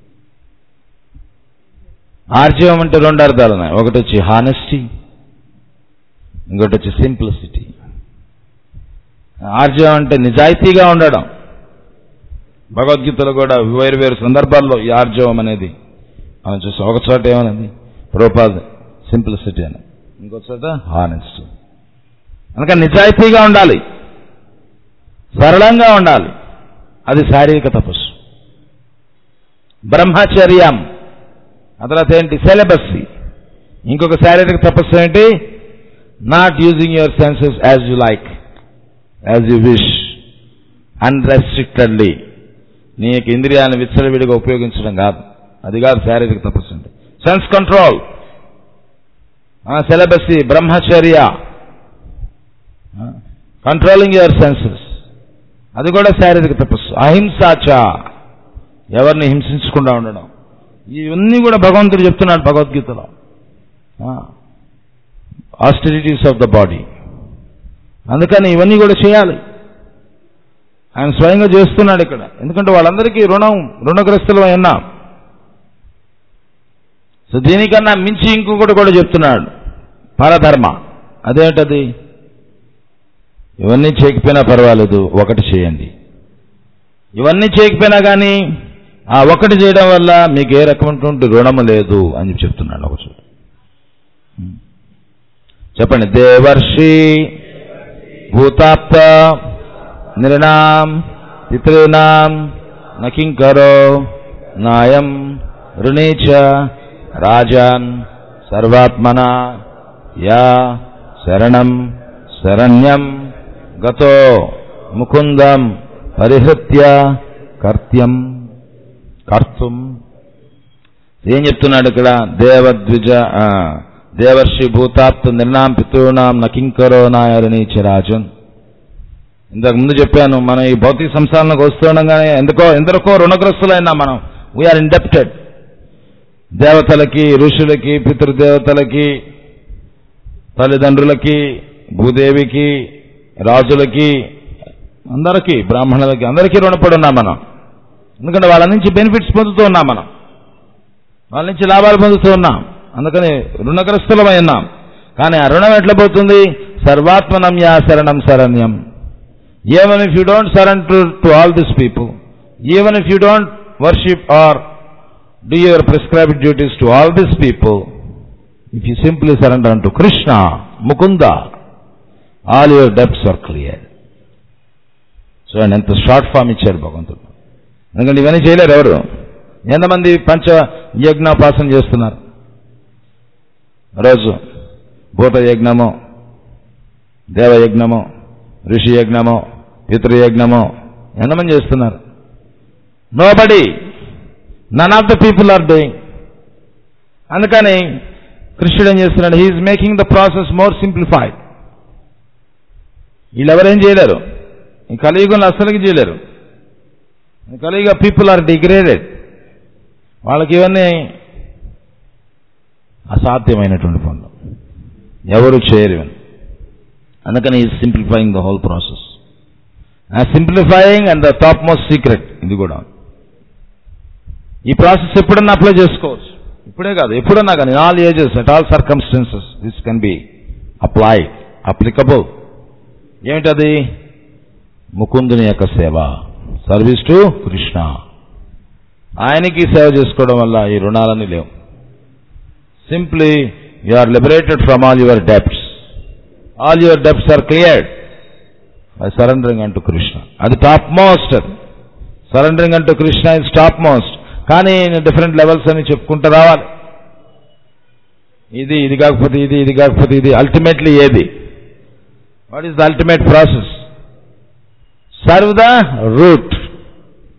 ఆర్జవం అంటే రెండు అర్థాలు ఉన్నాయి. ఒకటి వచ్చి హానెస్టీ, ఇంకోటి వచ్చి సింప్లిసిటీ. ఆర్జవం అంటే నిజాయితీగా ఉండడం. భగవద్గీతలో కూడా వేరు సందర్భాల్లో ఈ ఆర్జవం అనేది మనం చూస్తాం. ఒక చోట ఏమన్నది ప్రభుపాద సింప్లిసిటీ అని, ఇంకో చోట హానెస్టీ. అందుకని నిజాయితీగా ఉండాలి, సరళంగా ఉండాలి. అది శారీరక తపస్సు. బ్రహ్మచర్యం. ఆ తర్వాత ఏంటి? సెలబసీ. ఇంకొక శారీరక తపస్సు ఏంటి? Not using your senses as you like, as you wish, unrestrictedly. నీ యొక్క ఇంద్రియాలను విచ్చలవిడిగా ఉపయోగించడం కాదు. అది కాదు శారీరక తపస్సు అంటే. సెన్స్ కంట్రోల్, సెలబసీ, బ్రహ్మచర్య, కంట్రోలింగ్ యువర్ సెన్సెస్, అది కూడా శారీరక తపస్సు. అహింసాచ, ఎవరిని హింసించకుండా ఉండడం. ఇవన్నీ కూడా భగవంతుడు చెప్తున్నాడు భగవద్గీతలో. Austerities of the body. అందుకని ఇవన్నీ కూడా చేయాలి. ఆయన స్వయంగా చేస్తున్నాడు ఇక్కడ. ఎందుకంటే వాళ్ళందరికీ రుణగ్రస్తులు అయినా. సో దీనికన్నా మించి ఇంకొకటి కూడా చెప్తున్నాడు, పరధర్మ. అదేంటది? ఇవన్నీ చేయకపోయినా పర్వాలేదు, ఒకటి చేయండి. ఇవన్నీ చేయకపోయినా కానీ ఆ ఒకటి చేయడం వల్ల మీకు ఏ రకమైనటువంటి రుణము లేదు అని చెప్తున్నాడు ఒక చోట. చెప్పండి. దేవర్షి భూతాప్త నృణాం పితॄణాం నకింకరో నాయం రుణీచ రాజాన్ సర్వాత్మన యా శరణం శరణ్యం గతో ముకుందం పరిహృత్య కర్తుం. ఏం చెప్తున్నాడు ఇక్కడ? దేవర్షి భూతాప్త నిర్ణాం పితॄణాం నకింకరో నాయరణీచ రాజన్. ఇంతకు ముందు చెప్పాను, మనం ఈ భౌతిక సంసారంలోకి వస్తుండగానే ఎందరికో రుణగ్రస్తులైనా మనం. We are indebted. దేవతలకి, ఋషులకి, పితృదేవతలకి, తల్లిదండ్రులకి, భూదేవికి, రాజులకి, అందరికీ, బ్రాహ్మణులకి, అందరికీ రుణపడి ఉన్నాం మనం. ఎందుకంటే వాళ్ళ నుంచి బెనిఫిట్స్ పొందుతూ ఉన్నాం మనం, వాళ్ళ నుంచి లాభాలు పొందుతూ ఉన్నాం. అందుకని రుణగ్రస్తులమై ఉన్నాం. కానీ ఆ రుణం ఎట్లా పోతుంది? సర్వాత్మనం యా శరణం శరణ్యం. Even if you don't surrender to all this people, even if you don't worship or do your prescribed duties to all this people, if you simply surrender unto Krishna Mukunda, all your debts are clear. చూడండి ఎంత short form ఇచ్చారు భగవంతుడు. ఎందుకంటే ఇవన్నీ చేయలేరు ఎవరు. ఎంతమంది పంచ యజ్ఞోపాసన చేస్తున్నారు రోజు? భూత యజ్ఞము, దేవయజ్ఞము, ఋషి యజ్ఞము, పితృయజ్ఞము ఎంతమంది చేస్తున్నారు? Nobody, none of the people are doing. అందుకని కృష్ణుడు ఏం చేస్తున్నాడు? He is making the process more simplified. వీళ్ళెవరేం చేయలేరు, ఈ కలియుగంలో అస్సలకి చేయలేరు. కలియుగ పీపుల్ ఆర్ డిగ్రేడెడ్. వాళ్ళకి ఇవన్నీ అసాధ్యమైనటువంటి పనులు, ఎవరు చేయరు ఇవన్నీ. అందుకని ఈ simplifying the whole process. Simplifying and the top most secret. ఇది కూడా ఈ ప్రాసెస్ ఎప్పుడన్నా అప్లై చేసుకోవచ్చు. ఇప్పుడే కాదు, ఎప్పుడన్నా కానీ, in all ages, at all circumstances this can be applicable. ఏమిటది? ముకుందుని యొక్క సేవ, సర్వీస్ టు కృష్ణ. ఆయనకి సేవ చేసుకోవడం వల్ల ఈ రుణాలన్నీ లేవు. Simply you are liberated from all your debts. All your debts are cleared by surrendering unto Krishna. అది టాప్ మోస్ట్. అది surrendering unto Krishna is top most. కానీ డిఫరెంట్ లెవెల్స్ అని చెప్పుకుంటూ రావాలి. ఇది కాకపోతే ఇది కాకపోతే ఇది. అల్టిమేట్లీ ఏది? What is the ultimate process? Serve the root.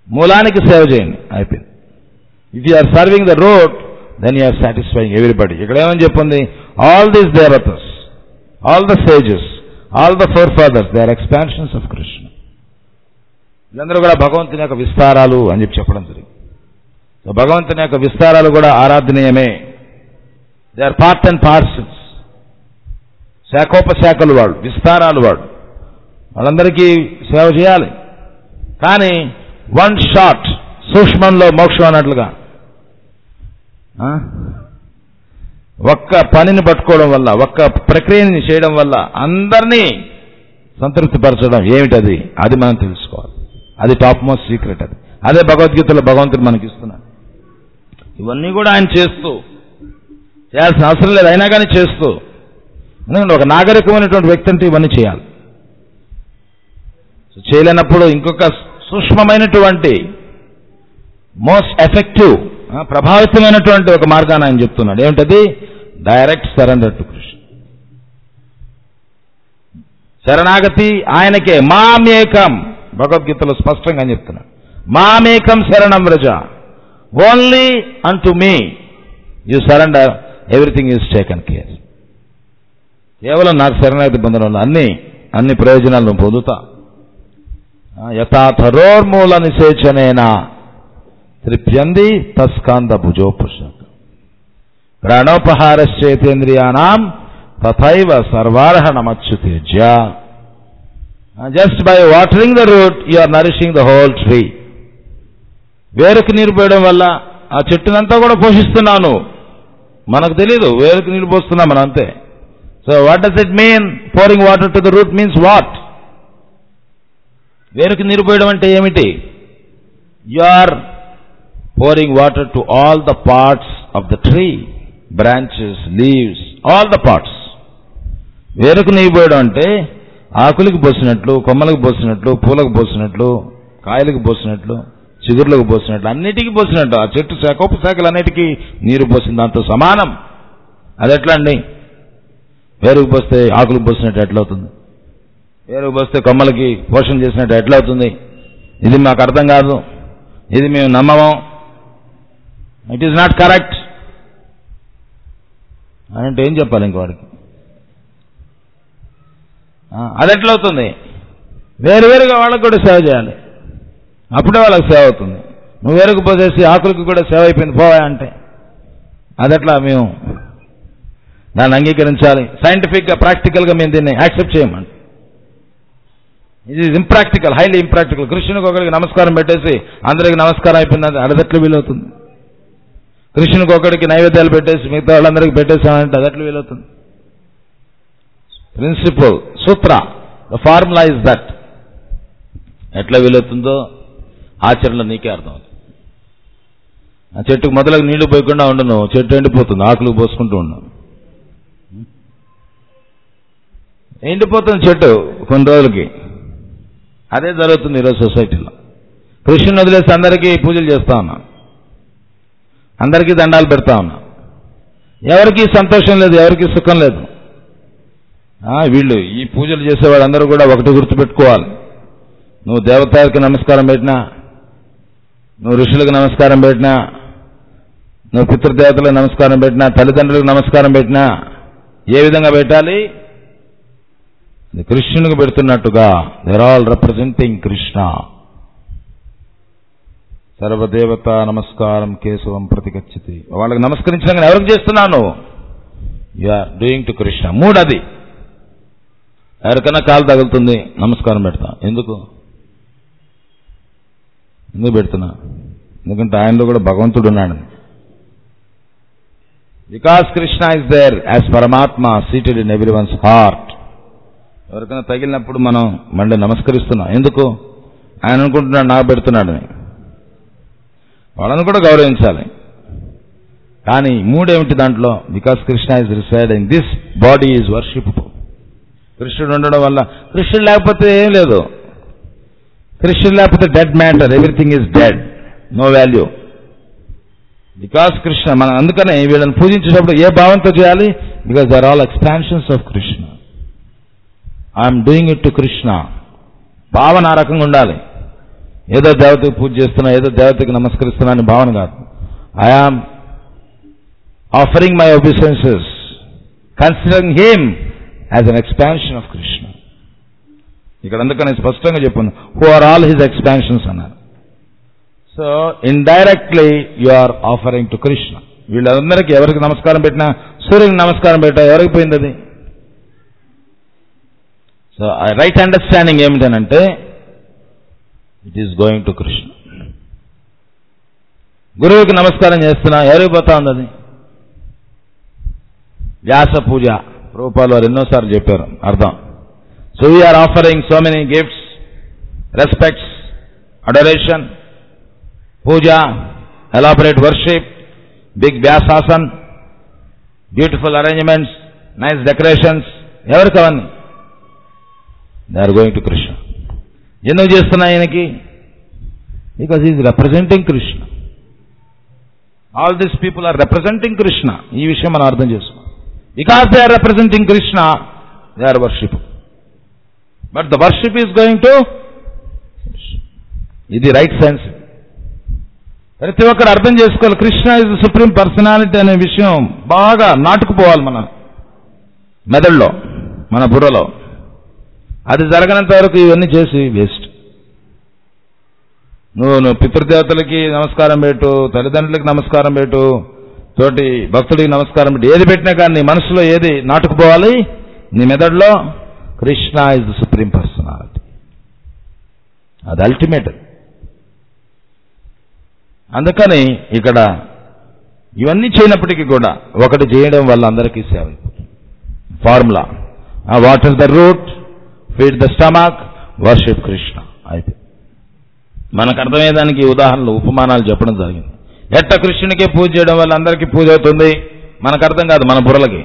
మూలానికి సేవ చేయండి, అయిపోయింది. If you are serving the root, then you are satisfying everybody. ఇక్కడ ఏమని చెప్పింది? All these devatas, all the sages, all the forefathers, they are expansions of Krishna. వీళ్ళందరూ కూడా భగవంతుని యొక్క విస్తారాలు అని చెప్పడం జరిగింది. సో భగవంతుని యొక్క విస్తారాలు కూడా ఆరాధనీయమే. They are part and parcels. శాఖోపశాఖలు వాడు, విస్తారాలు వాడు, వాళ్ళందరికీ సేవ చేయాలి. కానీ వన్ షాట్, సూక్ష్మంలో మోక్షం అన్నట్లుగా ఒక్క పనిని పట్టుకోవడం వల్ల, ఒక్క ప్రక్రియని చేయడం వల్ల అందరినీ సంతృప్తిపరచడం ఏమిటది? అది మనం తెలుసుకోవాలి. అది టాప్ మోస్ట్ సీక్రెట్. అది అదే భగవద్గీతలో భగవంతుడు మనకి ఇస్తున్నాడు. ఇవన్నీ కూడా ఆయన చేస్తూ, చేయాల్సిన అవసరం లేదు, అయినా కానీ చేస్తూ, ఎందుకంటే ఒక నాగరికమైనటువంటి వ్యక్తి అంటే ఇవన్నీ చేయాలి. చేయలేనప్పుడు ఇంకొక సూక్ష్మమైనటువంటి మోస్ట్ ఎఫెక్టివ్, ప్రభావితమైనటువంటి ఒక మార్గాన్ని ఆయన చెప్తున్నాడు. ఏమిటది? Direct surrender to Krishna. శరణాగతి ఆయనకే. మామేకం, భగవద్గీతలో స్పష్టంగా చెప్తున్నాడు. మామేకం శరణం వ్రజ, only unto me you surrender, everything is taken care. కేవలం నాకు శరణాగతి పొందడం వల్ల అన్ని ప్రయోజనాలు నువ్వు పొందుతా. యథాథరోర్మూల నిసేచనేనా త్రిప్యంది తస్కాంద భుజోపుషక ప్రాణోపహారశ్చేతేంద్రియాణం తథైవ సర్వార్హణమచ్యుతేజ్య. Just by watering the root you are nourishing the whole tree. వేరుకు నీరు పోయడం వల్ల ఆ చెట్టునంతా కూడా పోషిస్తున్నాను. మనకు తెలీదు వేరుకు నీరు పోస్తున్నాం మనం అంతే. So what does it mean? Pouring water to the root means what? వేరుకు నీరు పోయడం అంటే ఏమిటి? You are pouring water to all the parts of the tree, branches, leaves, all the parts. వేరుకు నీరు పోయడం అంటే ఆకులకు పోసినట్లు, కొమ్మలకు పోసినట్లు, పూలకు పోసినట్లు, కాయలకు పోసినట్లు, చిగుర్లకు పోసినట్లు, అన్నిటికీ పోసినట్టు. ఆ చెట్టు శాఖోపశాఖలు అన్నిటికీ నీరు పోసిన దాంతో సమానం. అది ఎట్లా అండి? వేరుకు పోస్తే ఆకులకు పోసినట్టు ఎట్లవుతుంది? వేరుకు పోస్తే కొమ్మలకి పోషణ చేసినట్టు ఎట్లవుతుంది? ఇది మాకు అర్థం కాదు, ఇది మేము నమ్మము, ఇట్ ఈజ్ నాట్ కరెక్ట్ అని అంటే ఏం చెప్పాలి ఇంకోటికి? అది ఎట్లవుతుంది? వేరువేరుగా వాళ్ళకు కూడా సేవ చేయాలి, అప్పుడే వాళ్ళకి సేవ అవుతుంది. నువ్వు వేరుకు పోసేసి ఆకులకు కూడా సేవ అయిపోయింది పోవా అంటే అదెట్లా? మేము దాన్ని అంగీకరించాలి. సైంటిఫిక్గా, ప్రాక్టికల్గా మేము దీన్ని యాక్సెప్ట్ చేయమండి. ఇది ఇంప్రాక్టికల్, హైలీ ఇంప్రాక్టికల్. కృష్ణునికి ఒకరికి నమస్కారం పెట్టేసి అందరికి నమస్కారం అయిపోయింది, అదెట్లా వీలవుతుంది? కృష్ణునికి ఒకరికి నైవేద్యాలు పెట్టేసి మిగతా వాళ్ళందరికీ పెట్టేసామంటే అదెట్లా వీలవుతుంది? ప్రిన్సిపల్, సూత్ర, ద ఫార్ములా ఇస్ దట్. ఎట్లా వీలవుతుందో ఆచరణలో నీకే అర్థం. ఆ చెట్టుకు మొదలకు నీళ్లు పోయకుండా ఉండను, చెట్టు ఎండిపోతుంది, ఆకులు పోసుకుంటూ ఉండను, ఎండిపోతుంది చెట్టు కొన్ని రోజులకి. అదే జరుగుతుంది ఈరోజు సొసైటీలో. కృష్ణుని వదిలేసి అందరికీ పూజలు చేస్తా ఉన్నా, అందరికీ దండాలు పెడతా ఉన్నా, ఎవరికి సంతోషం లేదు, ఎవరికి సుఖం లేదు. వీళ్ళు ఈ పూజలు చేసేవాడు అందరూ కూడా ఒకటి గుర్తుపెట్టుకోవాలి. నువ్వు దేవతలకు నమస్కారం పెట్టినా, నువ్వు ఋషులకు నమస్కారం పెట్టినా, నువ్వు పితృదేవతలకు నమస్కారం పెట్టినా, తల్లిదండ్రులకు నమస్కారం పెట్టినా ఏ విధంగా పెట్టాలి? కృష్ణునికి పెడుతున్నట్టుగా. They're all representing Krishna. సర్వదేవత నమస్కారం కేశవం ప్రతిగచ్చతి. వాళ్ళకి నమస్కరించినా కానీ ఎవరికి చేస్తున్నాను? You are doing to Krishna. మూడది. ఎవరికైనా కాలు తగులుతుంది, నమస్కారం పెడతా. ఎందుకు పెడుతున్నా? ఎందుకంటే ఆయనలో కూడా భగవంతుడు ఉన్నాడు. Because Krishna is there as Paramatma seated in every one's heart. ఎవరికైనా తగిలినప్పుడు మనం మళ్ళీ నమస్కరిస్తున్నాం. ఎందుకు? ఆయన అనుకుంటున్నాడు నాకు పెడుతున్నాడని. వాళ్ళని కూడా గౌరవించాలి. కానీ మూడేమిటి దాంట్లో? Because Krishna is residing, this body is worshipable. కృష్ణుడు ఉండడం వల్ల. కృష్ణుడు లేకపోతే ఏం లేదు. కృష్ణుడు లేకపోతే dead matter, everything is dead, no value. Because Krishna. మనం అందుకనే వీళ్ళని పూజించేటప్పుడు ఏ భావంతో చేయాలి? Because they are all expansions of Krishna. I'm doing it to Krishna. భావన ఆ రకంగా ఉండాలి. ఏదో దేవతకి పూజ చేస్తున్నా, ఏదో దేవతకి నమస్కరిస్తున్నా అని భావన కాదు. I am offering my obeisances considering him as an expansion of Krishna. ఇక్కడ అందుకని స్పష్టంగా చెప్పాను, who are all his expansions అన్నారు. So indirectly you are offering to Krishna. వీళ్ళందరికీ ఎవరికి నమస్కారం పెట్టినా, సూర్యునికి నమస్కారం పెట్టా, ఎవరికి పోయింది అది? సో రైట్ అండర్స్టాండింగ్ ఏమిటనంటే it is going to Krishna. గురువుకి నమస్కారం చేస్తున్నా, ఎవరికి పోతా ఉంది అది? వ్యాస పూజ రూపాలు వారు ఎన్నోసార్లు చెప్పారు అర్థం. So we are offering so many gifts, respects, adoration, puja, elaborate worship, big Vyasasan, beautiful arrangements, nice decorations. ఎవరికి అవన్నీ? They are going to Krishna. ఎందుకు చేస్తున్నా ఆయనకి? Because is representing Krishna. All these people are representing Krishna. ఈ విషయం మనం అర్థం చేసుకో. Because they are representing Krishna, they are worship. But the worship is going to ఇది రైట్ సెన్స్. ప్రతి ఒక్కరు అర్థం చేసుకోవాలి. Krishna is the supreme personality అనే విషయం బాగా నాటుకుపోవాలి మన మెదడులో, మన బుర్రలో. అది జరగనంత వరకు ఇవన్నీ చేసి వేస్ట్. నువ్వు పితృదేవతలకి నమస్కారం పెట్టు, తల్లిదండ్రులకి నమస్కారం పెట్టు, తోటి భక్తుడికి నమస్కారం పెట్టు, ఏది పెట్టినా కానీ నీ మనసులో ఏది నాటుకుపోవాలి? నీ మెదడులో Krishna is the supreme personality. అది అల్టిమేట్. అందుకని ఇక్కడ ఇవన్నీ చేయనప్పటికీ కూడా ఒకటి చేయడం వల్ల అందరికీ సేవ అయిపోతుంది. Formula, water the root, feed the stomach, worship Krishna. అయితే మనకు అర్థమయ్యేదానికి ఉదాహరణలు, ఉపమానాలు చెప్పడం జరిగింది. ఎట్ట కృష్ణునికే పూజ చేయడం వల్ల అందరికీ పూజ అవుతుంది మనకు అర్థం కాదు, మన బుర్రలకి.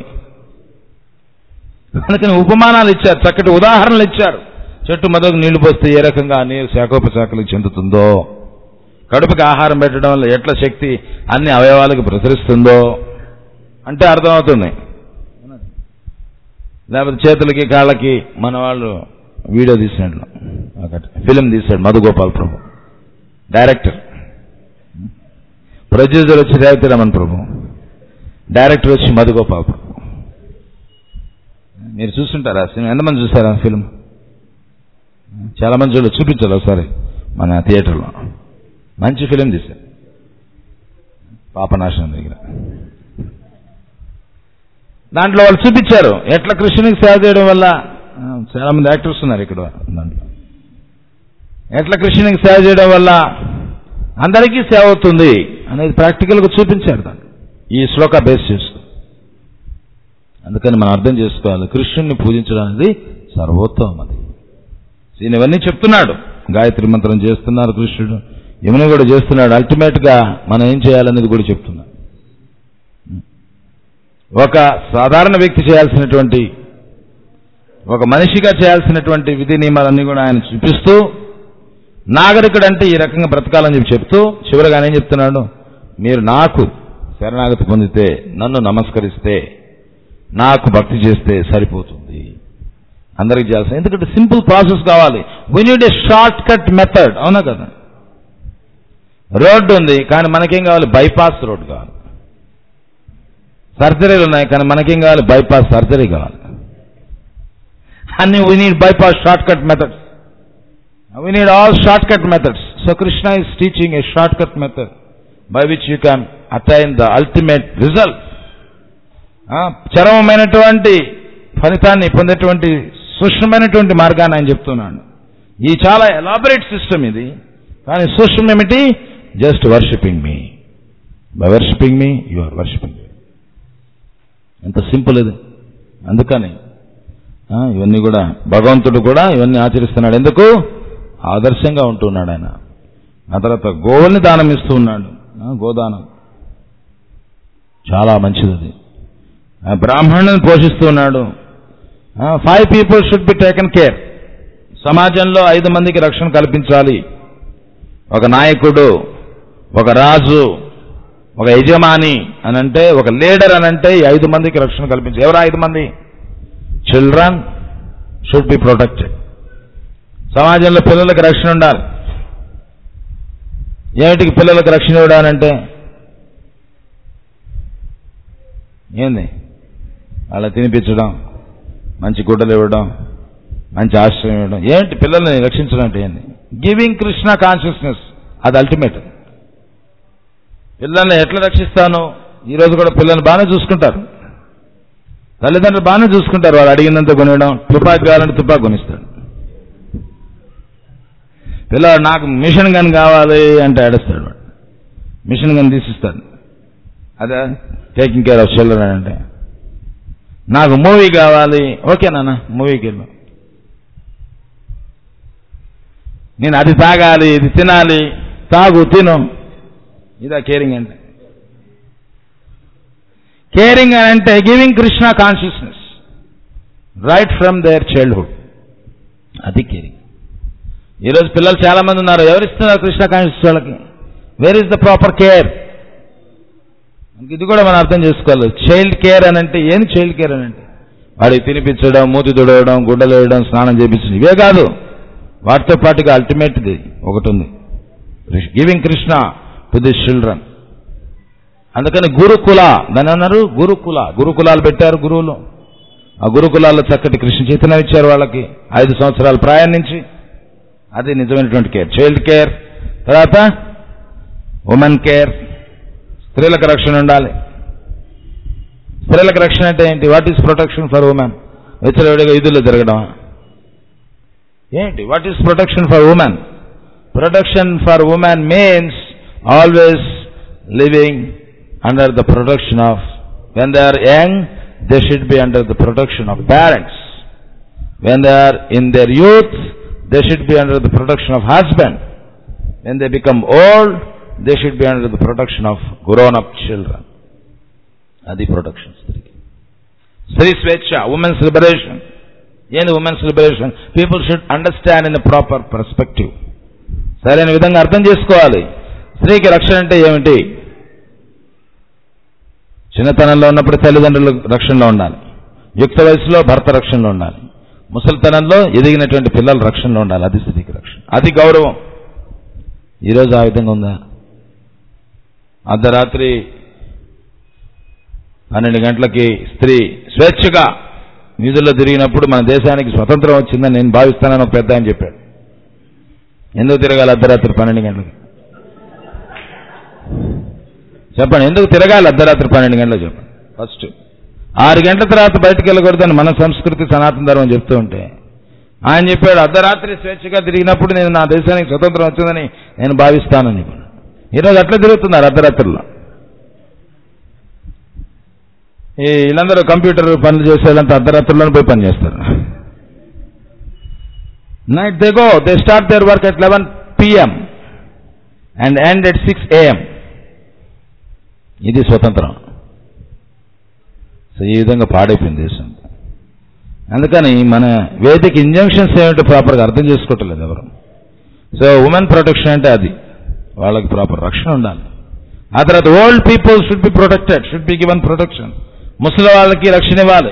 అందుకని ఉపమానాలు ఇచ్చారు, చక్కటి ఉదాహరణలు ఇచ్చారు. చెట్టు మొదలకు నీళ్లు పోస్తే ఏ రకంగా ఆ నీరు శాఖోపశాఖలకు చెందుతుందో, కడుపుకి ఆహారం పెట్టడం వల్ల ఎట్లా శక్తి అన్ని అవయవాలకు ప్రసరిస్తుందో అంటే అర్థమవుతుంది. లేకపోతే చేతులకి కాళ్ళకి మన వాళ్ళు వీడియో తీసినట్లు ఫిలిం తీశాడు మధుగోపాల్ ప్రభు, డైరెక్టర్. ప్రొడ్యూసర్ వచ్చి రేవతి రమణ్ ప్రభు, డైరెక్టర్ వచ్చి మధుగోపాల్ ప్రభు. మీరు చూస్తుంటారా సినిమా? ఎంతమంది చూసారా ఫిలిం? చాలా మంది చూపించాలి ఒకసారి మన థియేటర్లో. మంచి ఫిలిం తీశారు, పాపనాశనం దగ్గర. దాంట్లో వాళ్ళు చూపించారు ఎట్లా కృష్ణునికి సేవ చేయడం వల్ల, చాలా మంది యాక్టర్స్ ఉన్నారు ఇక్కడ దాంట్లో, ఎట్లా కృష్ణునికి సేవ చేయడం వల్ల అందరికీ సేవ అవుతుంది అనేది ప్రాక్టికల్గా చూపించారు దాన్ని, ఈ శ్లోక బేస్ చేస్తూ. అందుకని మనం అర్థం చేసుకోవాలి, కృష్ణుని పూజించడం అనేది సర్వోత్తమం. అది ఈయన ఇవన్నీ చెప్తున్నాడు. గాయత్రి మంత్రం చేస్తున్నారు కృష్ణుడు, ఇవన్నీ కూడా చేస్తున్నాడు. అల్టిమేట్ గా మనం ఏం చేయాలనేది కూడా చెప్తున్నాడు. ఒక సాధారణ వ్యక్తి చేయాల్సినటువంటి, ఒక మనిషిగా చేయాల్సినటువంటి విధి నియమాలన్నీ కూడా ఆయన చూపిస్తూ, నాగరికుడు అంటే ఈ రకంగా బ్రతకాలని చెప్పి చెప్తూ, చివరిగా ఆయన ఏం చెప్తున్నాడు? మీరు నాకు శరణాగతి పొందితే, నన్ను నమస్కరిస్తే, నాకు భక్తి చేస్తే సరిపోతుంది. అందరికి చేయాల్సిన, ఎందుకంటే సింపుల్ ప్రాసెస్ కావాలి. We need a short cut method. అవునా కదా? రోడ్డు ఉంది కానీ మనకేం కావాలి? బైపాస్ రోడ్ కావాలి. సర్జరీలు ఉన్నాయి కానీ మనకేం కావాలి? బైపాస్ సర్జరీ కావాలి. అన్ని we need bypass short cut methods. We need all short cut methods. So Krishna is teaching a short cut method by which you can attain the ultimate result. చరమమైనటువంటి ఫలితాన్ని పొందేటువంటి సూక్ష్మమైనటువంటి మార్గాన్ని ఆయన చెప్తున్నాడు. ఈ చాలా ఎలాబరేట్ సిస్టమ్ ఇది, కానీ సూక్ష్మం ఏమిటి? Just worshipping me. By worshipping me you are worshipping me. ఎంత సింపుల్ ఇది. అందుకని ఇవన్నీ కూడా భగవంతుడు కూడా ఇవన్నీ ఆచరిస్తున్నాడు. ఎందుకు? ఆదర్శంగా ఉంటున్నాడు ఆయన. ఆ తర్వాత గోవుల్ని దానం ఇస్తూ ఉన్నాడు. గోదానం చాలా మంచిది. అది బ్రాహ్మణుని పోషిస్తూ ఉన్నాడు. 5 people should be taken care. సమాజంలో 5 మందికి రక్షణ కల్పించాలి. ఒక నాయకుడు, ఒక రాజు, ఒక యజమాని అనంటే, ఒక లీడర్ అనంటే 5 మందికి రక్షణ కల్పించాలి. ఎవరు 5 మంది? Children should be protected. సమాజంలో పిల్లలకు రక్షణ ఉండాలి. ఏమిటికి పిల్లలకు రక్షణ ఇవ్వడానంటే ఏంది? అలా తినిపించడం, మంచి గుడ్డలు ఇవ్వడం, మంచి ఆశ్రయం ఇవ్వడం. ఏంటి పిల్లల్ని రక్షించడం అంటే ఏంది? గివింగ్ కృష్ణ కాన్షియస్నెస్, అది అల్టిమేట్. పిల్లల్ని ఎట్లా రక్షిస్తాను? ఈరోజు కూడా పిల్లల్ని బాగానే చూసుకుంటారు, తల్లిదండ్రులు బాగానే చూసుకుంటారు. వాళ్ళు అడిగినంత కొనివ్వడం, తుపాకీ కావాలంటే తుపాకీ కొనిస్తాడు. పిల్లవాడు నాకు మిషన్ గన్ కావాలి అంటే ఏడుస్తాడు, వాడు మిషన్ గన్ తీసిస్తాడు. అదే టేకింగ్ కేర్ ఆఫ్ చిల్డ్రన్ అంటే. నాకు మూవీ కావాలి, ఓకే నాన్న మూవీకి వెళ్ళు. నేను అది తాగాలి, ఇది తినాలి, తాగు తిను. ఇదా కేరింగ్ అంటే? కేరింగ్ అంటే giving Krishna consciousness right from their childhood, అది కేరింగ్. ఈరోజు పిల్లలు చాలా మంది ఉన్నారు, ఎవరిస్తున్నారు కృష్ణ కాన్షియస్ వాళ్ళకి? Where is the proper care? ఇది కూడా మనం అర్థం చేసుకోవాలి. చైల్డ్ కేర్ అని అంటే ఏంది? చైల్డ్ కేర్ అని అంటే వాడికి తినిపించడం, మూతి తుడవడం, గుడ్డలు వేయడం, స్నానం చేయించడం, ఇవే కాదు. వాటితో పాటుగా అల్టిమేట్ది ఒకటి ఉంది, giving Krishna to the children. అందుకని గురుకుల, దాని అన్నారు గురుకుల. గురుకులాలు పెట్టారు గురువులు. ఆ గురుకులాల్లో చక్కటి కృష్ణ చైతన్యం ఇచ్చారు వాళ్ళకి 5 సంవత్సరాల ప్రాయం నుంచి. అది నిజమైనటువంటి కేర్, చైల్డ్ కేర్. తర్వాత ఉమెన్ కేర్, స్త్రీలకు రక్షణ ఉండాలి. స్త్రీలకు రక్షణ అంటే ఏంటి? What is protection for women? విచ్చలవిడిగా వీధుల్లో తిరగడం ఏంటి? What is protection for women? Protection for women means always living under the protection of, when they are young they should be under the protection of parents, when they are in their youth they should be under the protection of husband, when they become old they should be under the protection of grown up children. Adi protection. Stri Swecha, women's liberation. Yen women's liberation, people should understand in a proper perspective. సరైన విధంగా అర్థం చేసుకోవాలి. స్త్రీకి రక్షణ అంటే ఏమిటి? చిన్నతనంలో ఉన్నప్పుడు తల్లిదండ్రుల రక్షణలో ఉండాలి, యుక్త వయసులో భర్త రక్షణలో ఉండాలి, ముసలితనంలో ఎదిగినటువంటి పిల్లల రక్షణలో ఉండాలి. అది స్త్రీకి రక్షణ, అది గౌరవం. ఈరోజు ఆ విధంగా ఉందా? అర్ధరాత్రి 12 గంటలకి స్త్రీ స్వేచ్ఛగా వీధుల్లో తిరిగినప్పుడు మన దేశానికి స్వతంత్రం వచ్చిందని నేను భావిస్తానని ఒక పెద్ద ఆయన చెప్పాడు. ఎందుకు తిరగాలి అర్ధరాత్రి 12 గంటలకి? చెప్పండి, ఎందుకు తిరగాలి అర్ధరాత్రి 12 గంటలకు? చెప్పండి. ఫస్ట్ 6 గంటల తర్వాత బయటకు వెళ్ళకూడదని మన సంస్కృతి సనాతన ధర్మం చెప్తూ ఉంటే ఆయన చెప్పాడు అర్ధరాత్రి స్వేచ్ఛగా తిరిగినప్పుడు నేను నా దేశానికి స్వతంత్రం వచ్చిందని నేను భావిస్తానని. ఈరోజు అట్లా తిరుగుతున్నారు అర్ధరాత్రుల్లో. వీళ్ళందరూ కంప్యూటర్ పనులు చేసేదంతా అర్ధరాత్రుల్లోనే పోయి పని చేస్తారు. Night they go, they start their work at 11 PM and end at 6 AM. ఇది స్వతంత్రం. సో ఈ విధంగా పాడైపోయింది దేశం. అందుకని మన వేదిక ఇంజంక్షన్స్ ఏమిటో ప్రాపర్గా అర్థం చేసుకోవట్లేదు ఎవరు. సో ఉమెన్ ప్రొటెక్షన్ అంటే అది, వాళ్ళకి ప్రాపర్ రక్షణ ఉండాలి. ఆ తర్వాత old people should be protected, should be given protection. ముసలి వాళ్ళకి రక్షణ ఇవ్వాలి.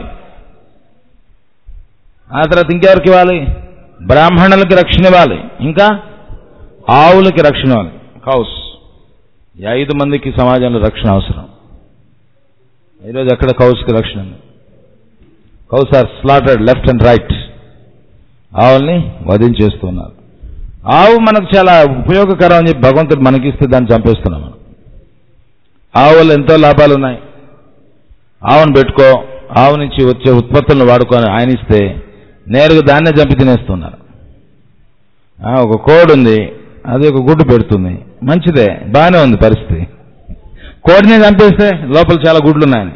ఆ తర్వాత ఇంకెవరికి ఇవ్వాలి? బ్రాహ్మణులకి రక్షణ ఇవ్వాలి. ఇంకా ఆవులకి రక్షణ ఇవ్వాలి, కౌస్. 5 మందికి సమాజంలో రక్షణ అవసరం. ఈరోజు ఎక్కడ కౌస్కి రక్షణ ఉంది? Cows are slaughtered left and right. ఆవుల్ని వధించేస్తున్నారు. ఆవు మనకు చాలా ఉపయోగకరం అని చెప్పి భగవంతుడు మనకిస్తే దాన్ని చంపేస్తున్నాం మనం. ఆవు వల్ల ఎంతో లాభాలు ఉన్నాయి. ఆవును పెట్టుకో, ఆవు నుంచి వచ్చే ఉత్పత్తులను వాడుకొని ఆయన ఇస్తే నేరుగా దాన్నే చంపి తినేస్తున్నారు. ఒక కోడి ఉంది, అది ఒక గుడ్డు పెడుతుంది, మంచిదే, బాగానే ఉంది పరిస్థితి. కోడిని చంపేస్తే లోపల చాలా గుడ్లు ఉన్నాయని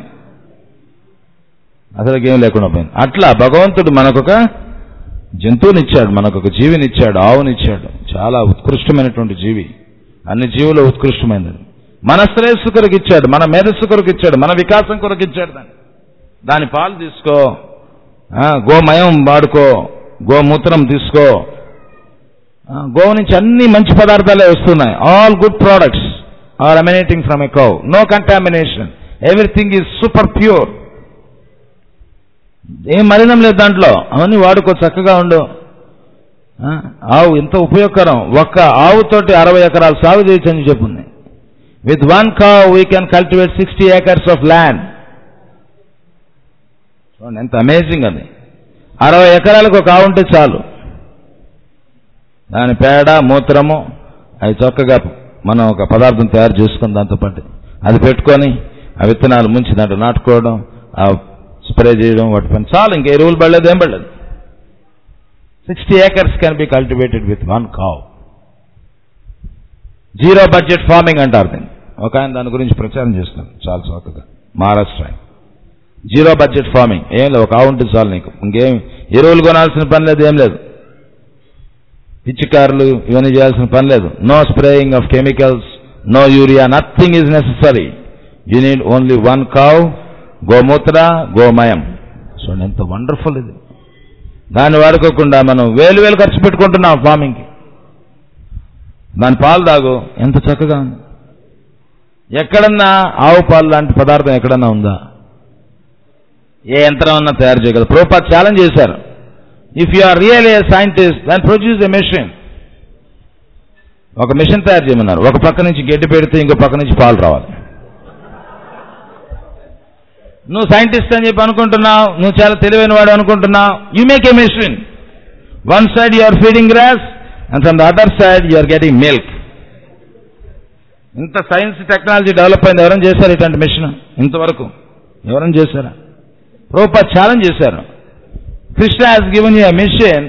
అసలు ఏం లేకుండా పోయింది. అట్లా భగవంతుడు మనకొక జంతువునిచ్చాడు, మనకొక జీవినిచ్చాడు, ఆవునిచ్చాడు. చాలా ఉత్కృష్టమైనటువంటి జీవి, అన్ని జీవులు ఉత్కృష్టమైనది. మన శ్రేయస్సు కొరకు ఇచ్చాడు, మన మేధస్సు కొరకు ఇచ్చాడు, మన వికాసం కొరకు ఇచ్చాడు. దాని పాలు తీసుకో, గోమయం వాడుకో, గోమూత్రం తీసుకో. గోవు నుంచి అన్ని మంచి పదార్థాలే వస్తున్నాయి. All good products are emanating from a cow. No contamination, everything is super pure. ఏం మలినం లేదు దాంట్లో. అవన్నీ వాడుకో, చక్కగా ఉండు. ఆవు ఎంత ఉపయోగకరం. ఒక్క ఆవుతోటి 60 ఎకరాలు సాగు చేయొచ్చని చెప్పింది. With 1 cow we can cultivate 60 acres of land. చూడండి ఎంత అమేజింగ్ అది. 60 ఎకరాలకు ఒక ఆవు ఉంటే చాలు. దాని పేడ మూత్రము అవి చక్కగా మనం ఒక పదార్థం తయారు చేసుకుని దాంతోపాటు అది పెట్టుకొని ఆ విత్తనాలు ముంచి దాంట్లో నాటుకోవడం, ఆ స్ప్రే చేయడం, వాటి పని చాలు. ఇంకా ఎరువులు పడలేదు, ఏం పడలేదు. 60 acres can be cultivated with 1 cow. Zero budget farming అంటారు దీన్ని. ఒక ఆయన దాని గురించి ప్రచారం చేస్తున్నాడు చాలా చక్కగా, మహారాష్ట్ర. జీరో బడ్జెట్ ఫార్మింగ్, ఏం లేదు, ఒక ఆవు ఉంటే చాలు నీకు, ఇంకేం ఎరువులు కొనాల్సిన పని లేదు, ఏం లేదు, పిచ్చికారులు ఇవన్నీ చేయాల్సిన పని లేదు. No spraying of chemicals, no urea, nothing is necessary. You need only 1 cow, గోమూత్ర, గోమయం. చూడండి ఎంత వండర్ఫుల్ ఇది. దాన్ని వాడుకోకుండా మనం వేలు ఖర్చు పెట్టుకుంటున్నాం ఫార్మింగ్కి. దాని పాలు తాగు, ఎంత చక్కగా ఉంది. ఎక్కడన్నా ఆవు పాలు లాంటి పదార్థం ఎక్కడన్నా ఉందా? ఏ యంత్రం అన్నా తయారు చేయగలరు. ప్రభుపాద ఛాలెంజ్ చేశారు, if you are really a scientist then produce a machine. ఒక మిషన్ తయారు చేయమన్నారు. ఒక పక్క నుంచి గడ్డి పెడితే ఇంకో పక్క నుంచి పాలు రావాలి. నువ్వు సైంటిస్ట్ అని చెప్పి అనుకుంటున్నావు, నువ్వు చాలా తెలివైన వాడు అనుకుంటున్నావు. You make a machine. One side you are feeding grass and from the other side you are getting milk. ఇంత సైన్స్ టెక్నాలజీ డెవలప్ అయింది. ఎవరైనా చేశారు ఇట్లాంటి మెషిన్ ఇంతవరకు? ఎవరైనా చేశారా? ప్రభుపాద ఛాలెంజ్ చేశారు, Krishna has given you a mission,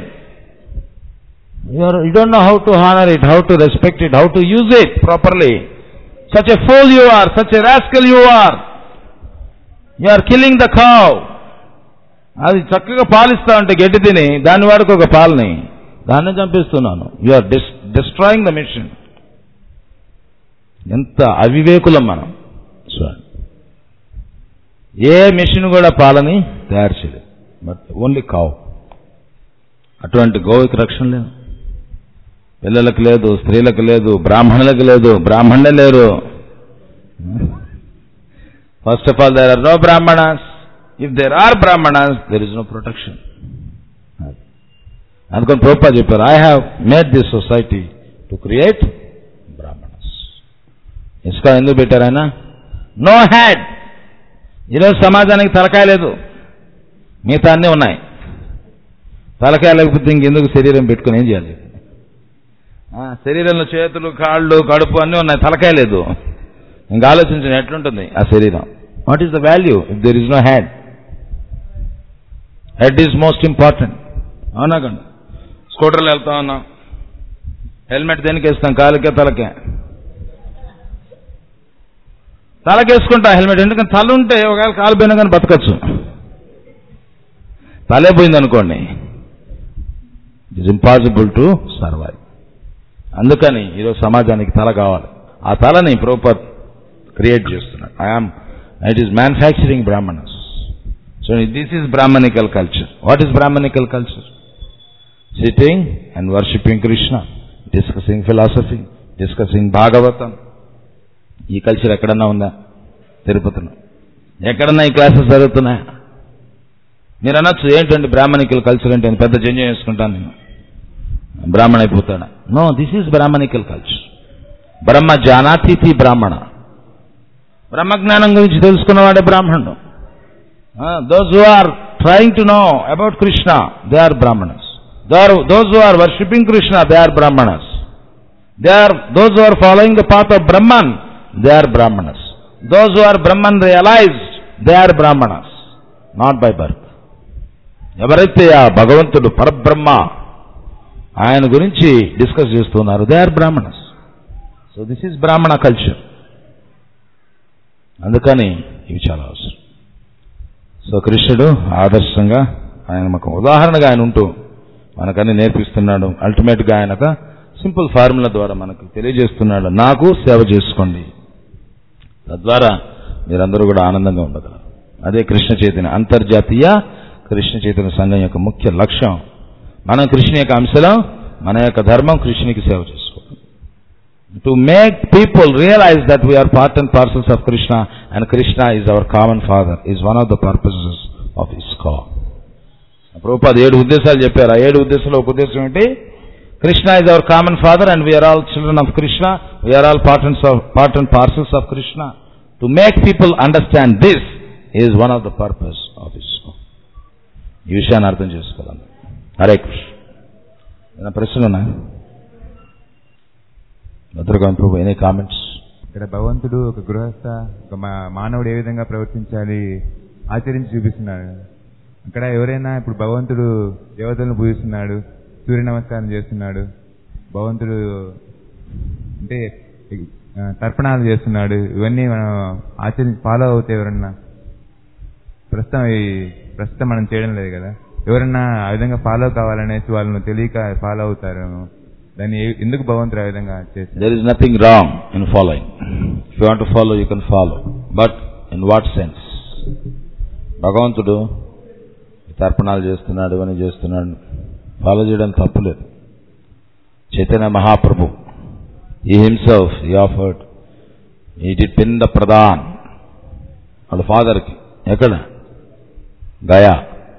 you don't know how to honor it, how to respect it, how to use it properly. Such a fool you are, such a rascal you are. You are killing the cow. అది చక్కగా పాలిస్తా ఉంటే గడ్డి తిని దాన్ని వాడుకు ఒక పాలని దాన్ని చంపిస్తున్నాను. You are destroying the machine. ఎంత అవివేకులం మనం. చూడండి, ఏ మిషన్ కూడా పాలని తయారు చేయలేదు, బట్ ఓన్లీ కావు. అటువంటి గోవుకి రక్షణ లేదు, పిల్లలకు లేదు, స్త్రీలకు లేదు, బ్రాహ్మణులకు లేదు, బ్రాహ్మణులే లేరు. First of all there are no Brahmanas. If there are Brahmanas there is no protection. అందుకని ప్రభుపాద చెప్పారు, I have made this society to create Brahmanas. ISKCON ఎందుకు పెట్టారు ఆయన? No head. ఈరోజు సమాజానికి తలకాయ లేదు, మిగతా అన్నీ ఉన్నాయి. తలకాయ లేకపోతే ఇంకెందుకు శరీరం పెట్టుకుని ఏం చేయాలి? శరీరంలో చేతులు, కాళ్ళు, కడుపు అన్నీ ఉన్నాయి, తలకాయ లేదు. ఇంకా ఆలోచించండి ఎట్లుంటుంది ఆ శరీరం. What is the value if there is no head? Head is most important. అవునా కండి? స్కూటర్లో వెళ్తా ఉన్నాం, హెల్మెట్ దేనికి వేస్తాం? కాలుకే తలకే. తలకేసుకుంటాం హెల్మెట్, ఎందుకంటే తల ఉంటే ఒకవేళ కాలు పోయినా కానీ బతకచ్చు. తలే పోయింది అనుకోండి, it is impossible to survive. అందుకని ఈరోజు సమాజానికి తల కావాలి. ఆ తలని ప్రభుపాద క్రియేట్ చేస్తున్నాడు. It is manufacturing Brahmanas. So this is brahminical culture. What is brahminical culture? Sitting and worshipping Krishna, discussing philosophy, discussing Bhagavatam. ఈ కల్చర్ ఎక్కడన్నా ఉందా? తిరుపతిలో ఎక్కడన్నా ఈ క్లాసెస్ జరుగుతున్నాయా? మీరు అనొచ్చు, ఏంటండి బ్రాహ్మణికల్ కల్చర్ అంటే? పెద్ద జంజం చేసుకుంటాను నేను, బ్రాహ్మణ అయిపోతాడా? No, this is brahminical culture. బ్రహ్మ జానాతిథి బ్రాహ్మణ. బ్రహ్మజ్ఞానం గురించి తెలుసుకున్నవాడే బ్రాహ్మణుడు. Those who are trying to know about Krishna, they are Brahmanas. Those who are worshipping Krishna, they are Brahmanas. Those who are following the path of Brahman, they are Brahmanas. Those who are Brahman realized, they are Brahmanas, not by birth. ఎవరైతే ఆ భగవంతుడు పరబ్రహ్మ ఆయన గురించి discuss చేస్తున్నారు, they are Brahmanas. So this is Brahmana culture. అందుకని ఇవి చాలా అవసరం. సో కృష్ణుడు ఆదర్శంగా, ఆయన మాకు ఉదాహరణగా ఆయన ఉంటూ మనకన్నీ నేర్పిస్తున్నాడు. అల్టిమేట్గా ఆయన ఒక సింపుల్ ఫార్ములా ద్వారా మనకు తెలియజేస్తున్నాడు, నాకు సేవ చేసుకోండి, తద్వారా మీరందరూ కూడా ఆనందంగా ఉండగలరు. అదే కృష్ణ చైతన్య, అంతర్జాతీయ కృష్ణ చైతన్య సంఘం యొక్క ముఖ్య లక్ష్యం. మనం కృష్ణ యొక్క అంశలం, మన యొక్క ధర్మం కృష్ణునికి సేవ చేసుకోవడం. To make people realize that we are part and parcels of Krishna and Krishna is our common father is one of the purposes of ISKCON. Prabhupada 7 ఉద్దేశాలు చెప్పారు. ఆ 7 ఉద్దేశాలు ఒక ఉద్దేశం ఏంటి? Krishna is our common father and we are all children of Krishna. We are all part and parcels of Krishna. To make people understand this is one of the purpose of ISKCON. ఈ విషయాన్ని అర్థం చేసుకోవాలి. హరే కృష్ణ. ఏమైనా ప్రశ్నలు ఉన్నాయా? Bhadragami Prabhu, any comments? ఇక్కడ భగవంతుడు ఒక గృహస్థ, ఒక మానవుడు ఏ విధంగా ప్రవర్తించాలి ఆచరించి చూపిస్తున్నాడు. అక్కడ ఎవరైనా ఇప్పుడు భగవంతుడు దేవతలను పూజిస్తున్నాడు, సూర్య నమస్కారం చేస్తున్నాడు, భగవంతుడు అంటే తర్పణాలు చేస్తున్నాడు, ఇవన్నీ మనం ఆచరించి ఫాలో అవుతే ఎవరన్నా ప్రస్తుతం మనం చేయడం లేదు కదా, ఎవరన్నా ఆ విధంగా ఫాలో కావాలనేసి వాళ్ళను తెలియక ఫాలో అవుతారేమో. దాన్ని ఎందుకు భగవంతుడు ఆ విధంగా చేస్తారు? There is nothing wrong in following. If you want to follow, you can follow. But in what sense? భగవంతుడు తర్పణాలు చేస్తున్నాడు, ఇవన్నీ చేస్తున్నాడు, ఫాలో చేయడం తప్పులేదు. Chaitanya Mahaprabhu, he himself, he offered, he did పిండ ప్రదాన్ వాళ్ళ ఫాదర్కి. ఎక్కడ? Gaya.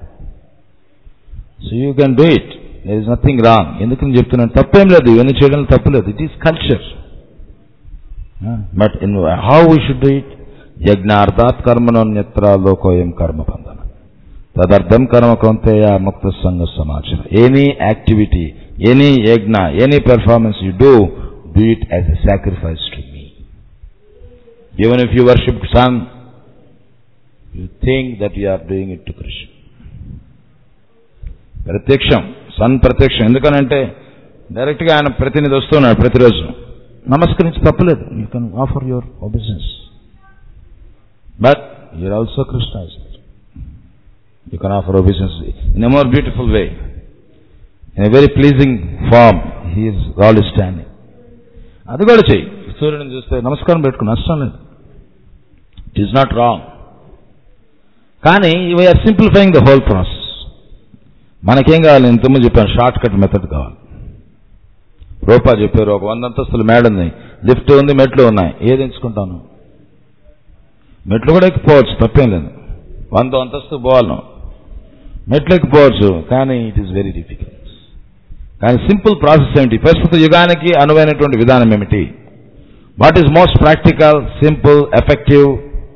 So you can do it. There is nothing wrong. ఎందుకని చెప్తున్నాను? తప్పేం లేదు, ఇవన్నీ చేయడం తప్పులేదు. It is culture. But in how we should do it? యజ్ఞార్థాత్ కర్మణోన్యత్ర లోకోయం కర్మ బంధన తదర్థం కర్మ కౌంతేయ ముక్త సంగ సమాచార. Any activity, any yajna, any performance you do it as a sacrifice to me. Even if you worship sun, you think that you are doing it to Krishna. ప్రత్యక్షం, sun ప్రత్యక్షం. ఎందుకనంటే డైరెక్ట్గా ఆయన ప్రతినిధి వస్తున్నాడు ప్రతిరోజు. నమస్కరించి తప్పలేదు. You can offer your obeisances, but you're also Krishna. You can offer obeisances in a more beautiful way, in a very pleasing form. He is all is standing. అది కూడా చెయ్యి. సూర్యుడిని చూస్తే నమస్కారం పెట్టుకుని నష్టం లేదు. It is not wrong. కానీ we are simplifying the whole process. మనకేం కావాలి? ఇంతకుముందు చెప్పాను, షార్ట్ కట్ మెథడ్ కావాలి. రూపా చెప్పారు, ఒక 100 అంతస్తుల మేడ ఉంది, లిఫ్ట్ ఉంది, మెట్లు ఉన్నాయి, ఏది ఎంచుకుంటాను? మెట్లు కూడా ఎక్కిపోవచ్చు, తప్పేం లేదు. 100 అంతస్తు పోవాలి, మెట్లు ఎక్కిపోవచ్చు, కానీ ఇట్ ఈస్ వెరీ డిఫికల్ట్. కానీ సింపుల్ ప్రాసెస్ ఏమిటి? ప్రస్తుత యుగానికి అనువైనటువంటి విధానం ఏమిటి? What is most practical, simple, effective,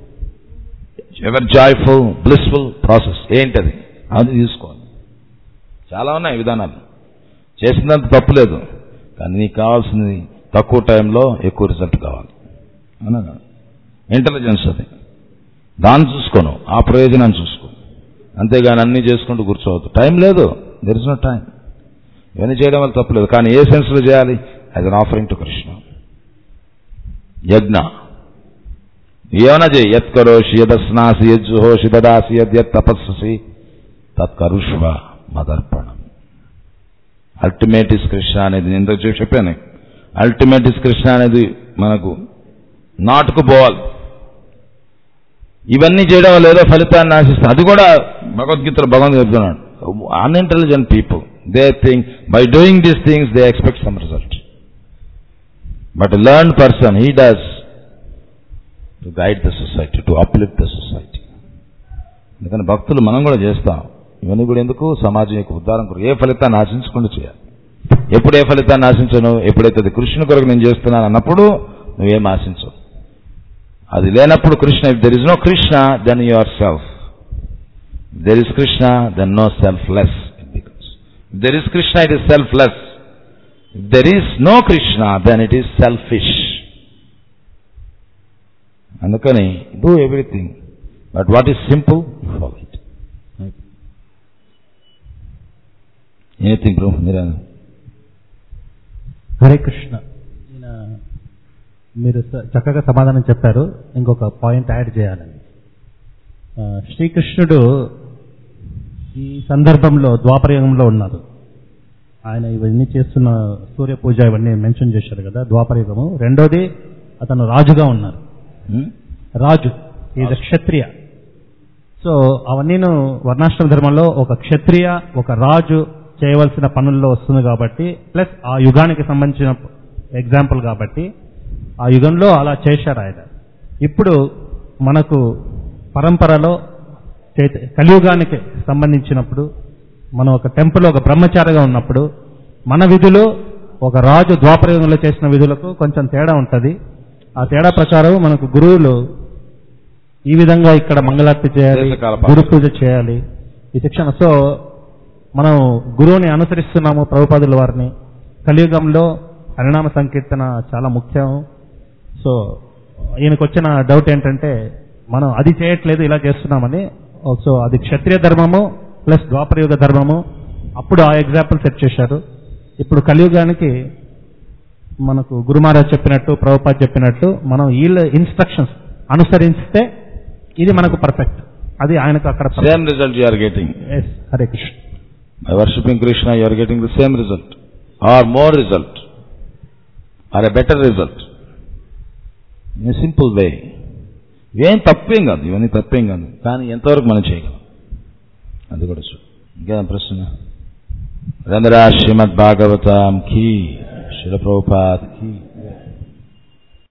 ever joyful, blissful process ఏంటది? అది తీసుకోవాలి. చాలా ఉన్నాయి విధానాలు, చేసినంత తప్పులేదు. కానీ నీకు కావాల్సింది తక్కువ టైంలో ఎక్కువ రిజల్ట్ కావాలి. అవునా? ఇంటెలిజెన్స్ అది. దాన్ని చూసుకోను, ఆ ప్రయోజనాన్ని చూసుకో. అంతేగాని అన్నీ చేసుకుంటూ కూర్చోవద్దు. టైం లేదు, దెర్ ఇస్ నో టైం. ఇవన్నీ చేయడం వల్ల తప్పులేదు. కానీ ఏ సెన్స్లో చేయాలి? As an offering to Krishna. యజ్ఞ ఏమైనా చేయి. యత్ కరోషి యదస్నాసి యజ్జుహోషి దదాసి యత్ తపస్సి తత్కరుష్వ మదర్పణం. అల్టిమేట్ ఇస్ కృష్ణ అనేది నేను ఇంతకు చెప్పాను. అల్టిమేట్ ఇస్ కృష్ణ అనేది మనకు నాటుకుపోవాలి. ఇవన్నీ చేయడం వల్ల ఏదో ఫలితాన్ని ఆశిస్తాం. అది కూడా భగవద్గీతలో భగవంతుడు చెప్తున్నాడు. Unintelligent people, they think by doing these things they expect some result. But learn person, he does to guide the society, to uplift the society. అందుకని భక్తులు మనం కూడా చేస్తాం. ఇవన్నీ కూడా ఎందుకు? సమాజం యొక్క ఉద్ధారం కొరకు. ఏ ఫలితాన్ని ఆశించకుండా చేయాలి. ఎప్పుడు ఏ ఫలితాన్ని ఆశించను? ఎప్పుడైతే అది కృష్ణ కొరకు నేను చేస్తున్నాను అన్నప్పుడు నువ్వేం ఆశించవు. అది లేనప్పుడు Krishna, if there is no Krishna then you are self. If there is Krishna then no selfless it becomes. If there is Krishna it is selfless. If there is no Krishna then it is selfish. అందుకని do everything, but what is simple follow it. Anything bro? మీరు హరే కృష్ణ. మీరు చక్కగా సమాధానం చెప్పారు. ఇంకొక point add చేయాలని, శ్రీకృష్ణుడు ఈ సందర్భంలో ద్వాపరయుగంలో ఉన్నారు. ఆయన ఇవన్నీ చేస్తున్న సూర్య పూజ ఇవన్నీ మెన్షన్ చేశారు కదా, ద్వాపరయుగము. రెండోది అతను రాజుగా ఉన్నారు. రాజు ఈజ్ క్షత్రియ. సో అవన్నీ వర్ణాశ్రమ ధర్మంలో ఒక క్షత్రియ, ఒక రాజు చేయవలసిన పనుల్లో వస్తుంది కాబట్టి, ప్లస్ ఆ యుగానికి సంబంధించిన ఎగ్జాంపుల్ కాబట్టి ఆ యుగంలో అలా చేశారు ఆయన. ఇప్పుడు మనకు పరంపరలో కలియుగానికి సంబంధించినప్పుడు మనం ఒక టెంపుల్ ఒక బ్రహ్మచారిగా ఉన్నప్పుడు మన విధులు ఒక రాజు ద్వాపరయుగంలో చేసిన విధులకు కొంచెం తేడా ఉంటుంది. ఆ తేడా ప్రకారం మనకు గురువులు ఈ విధంగా ఇక్కడ మంగళార్తి చేయాలి, గురు పూజ చేయాలి, ఈ శిక్షణ. సో మనం గురువుని అనుసరిస్తున్నాము, ప్రభుపాదుల వారిని. కలియుగంలో హరినామ సంకీర్తన చాలా ముఖ్యం. సో ఈయనకు వచ్చిన డౌట్ ఏంటంటే మనం అది చేయట్లేదు, ఇలా చేస్తున్నామని. సో అది క్షత్రియ ధర్మము ప్లస్ ద్వాపరయుగ ధర్మము. అప్పుడు ఆ ఎగ్జాంపుల్ సెట్ చేశారు. ఇప్పుడు కలియుగానికి మనకు గురు మహారాజ్ చెప్పినట్టు, ప్రభుపాద్ చెప్పినట్టు మనం వీళ్ళ ఇన్స్ట్రక్షన్స్ అనుసరిస్తే ఇది మనకు పర్ఫెక్ట్. అది ఆయనకు అక్కడ same result you are getting. Hare Krishna. By worshipping Krishna, you are getting the same result, or more result, or a better result, in a simple way. ఇవేం తప్పేం కాదు, ఇవన్నీ తప్పేం కాదు, కానీ ఎంతవరకు మనం చేయగలం అది కూడా చూ. ఇంకేం ప్రశ్న? రంధ్రా శ్రీమద్ భాగవతం కీ, శిల ప్రభుపాద్ కీ.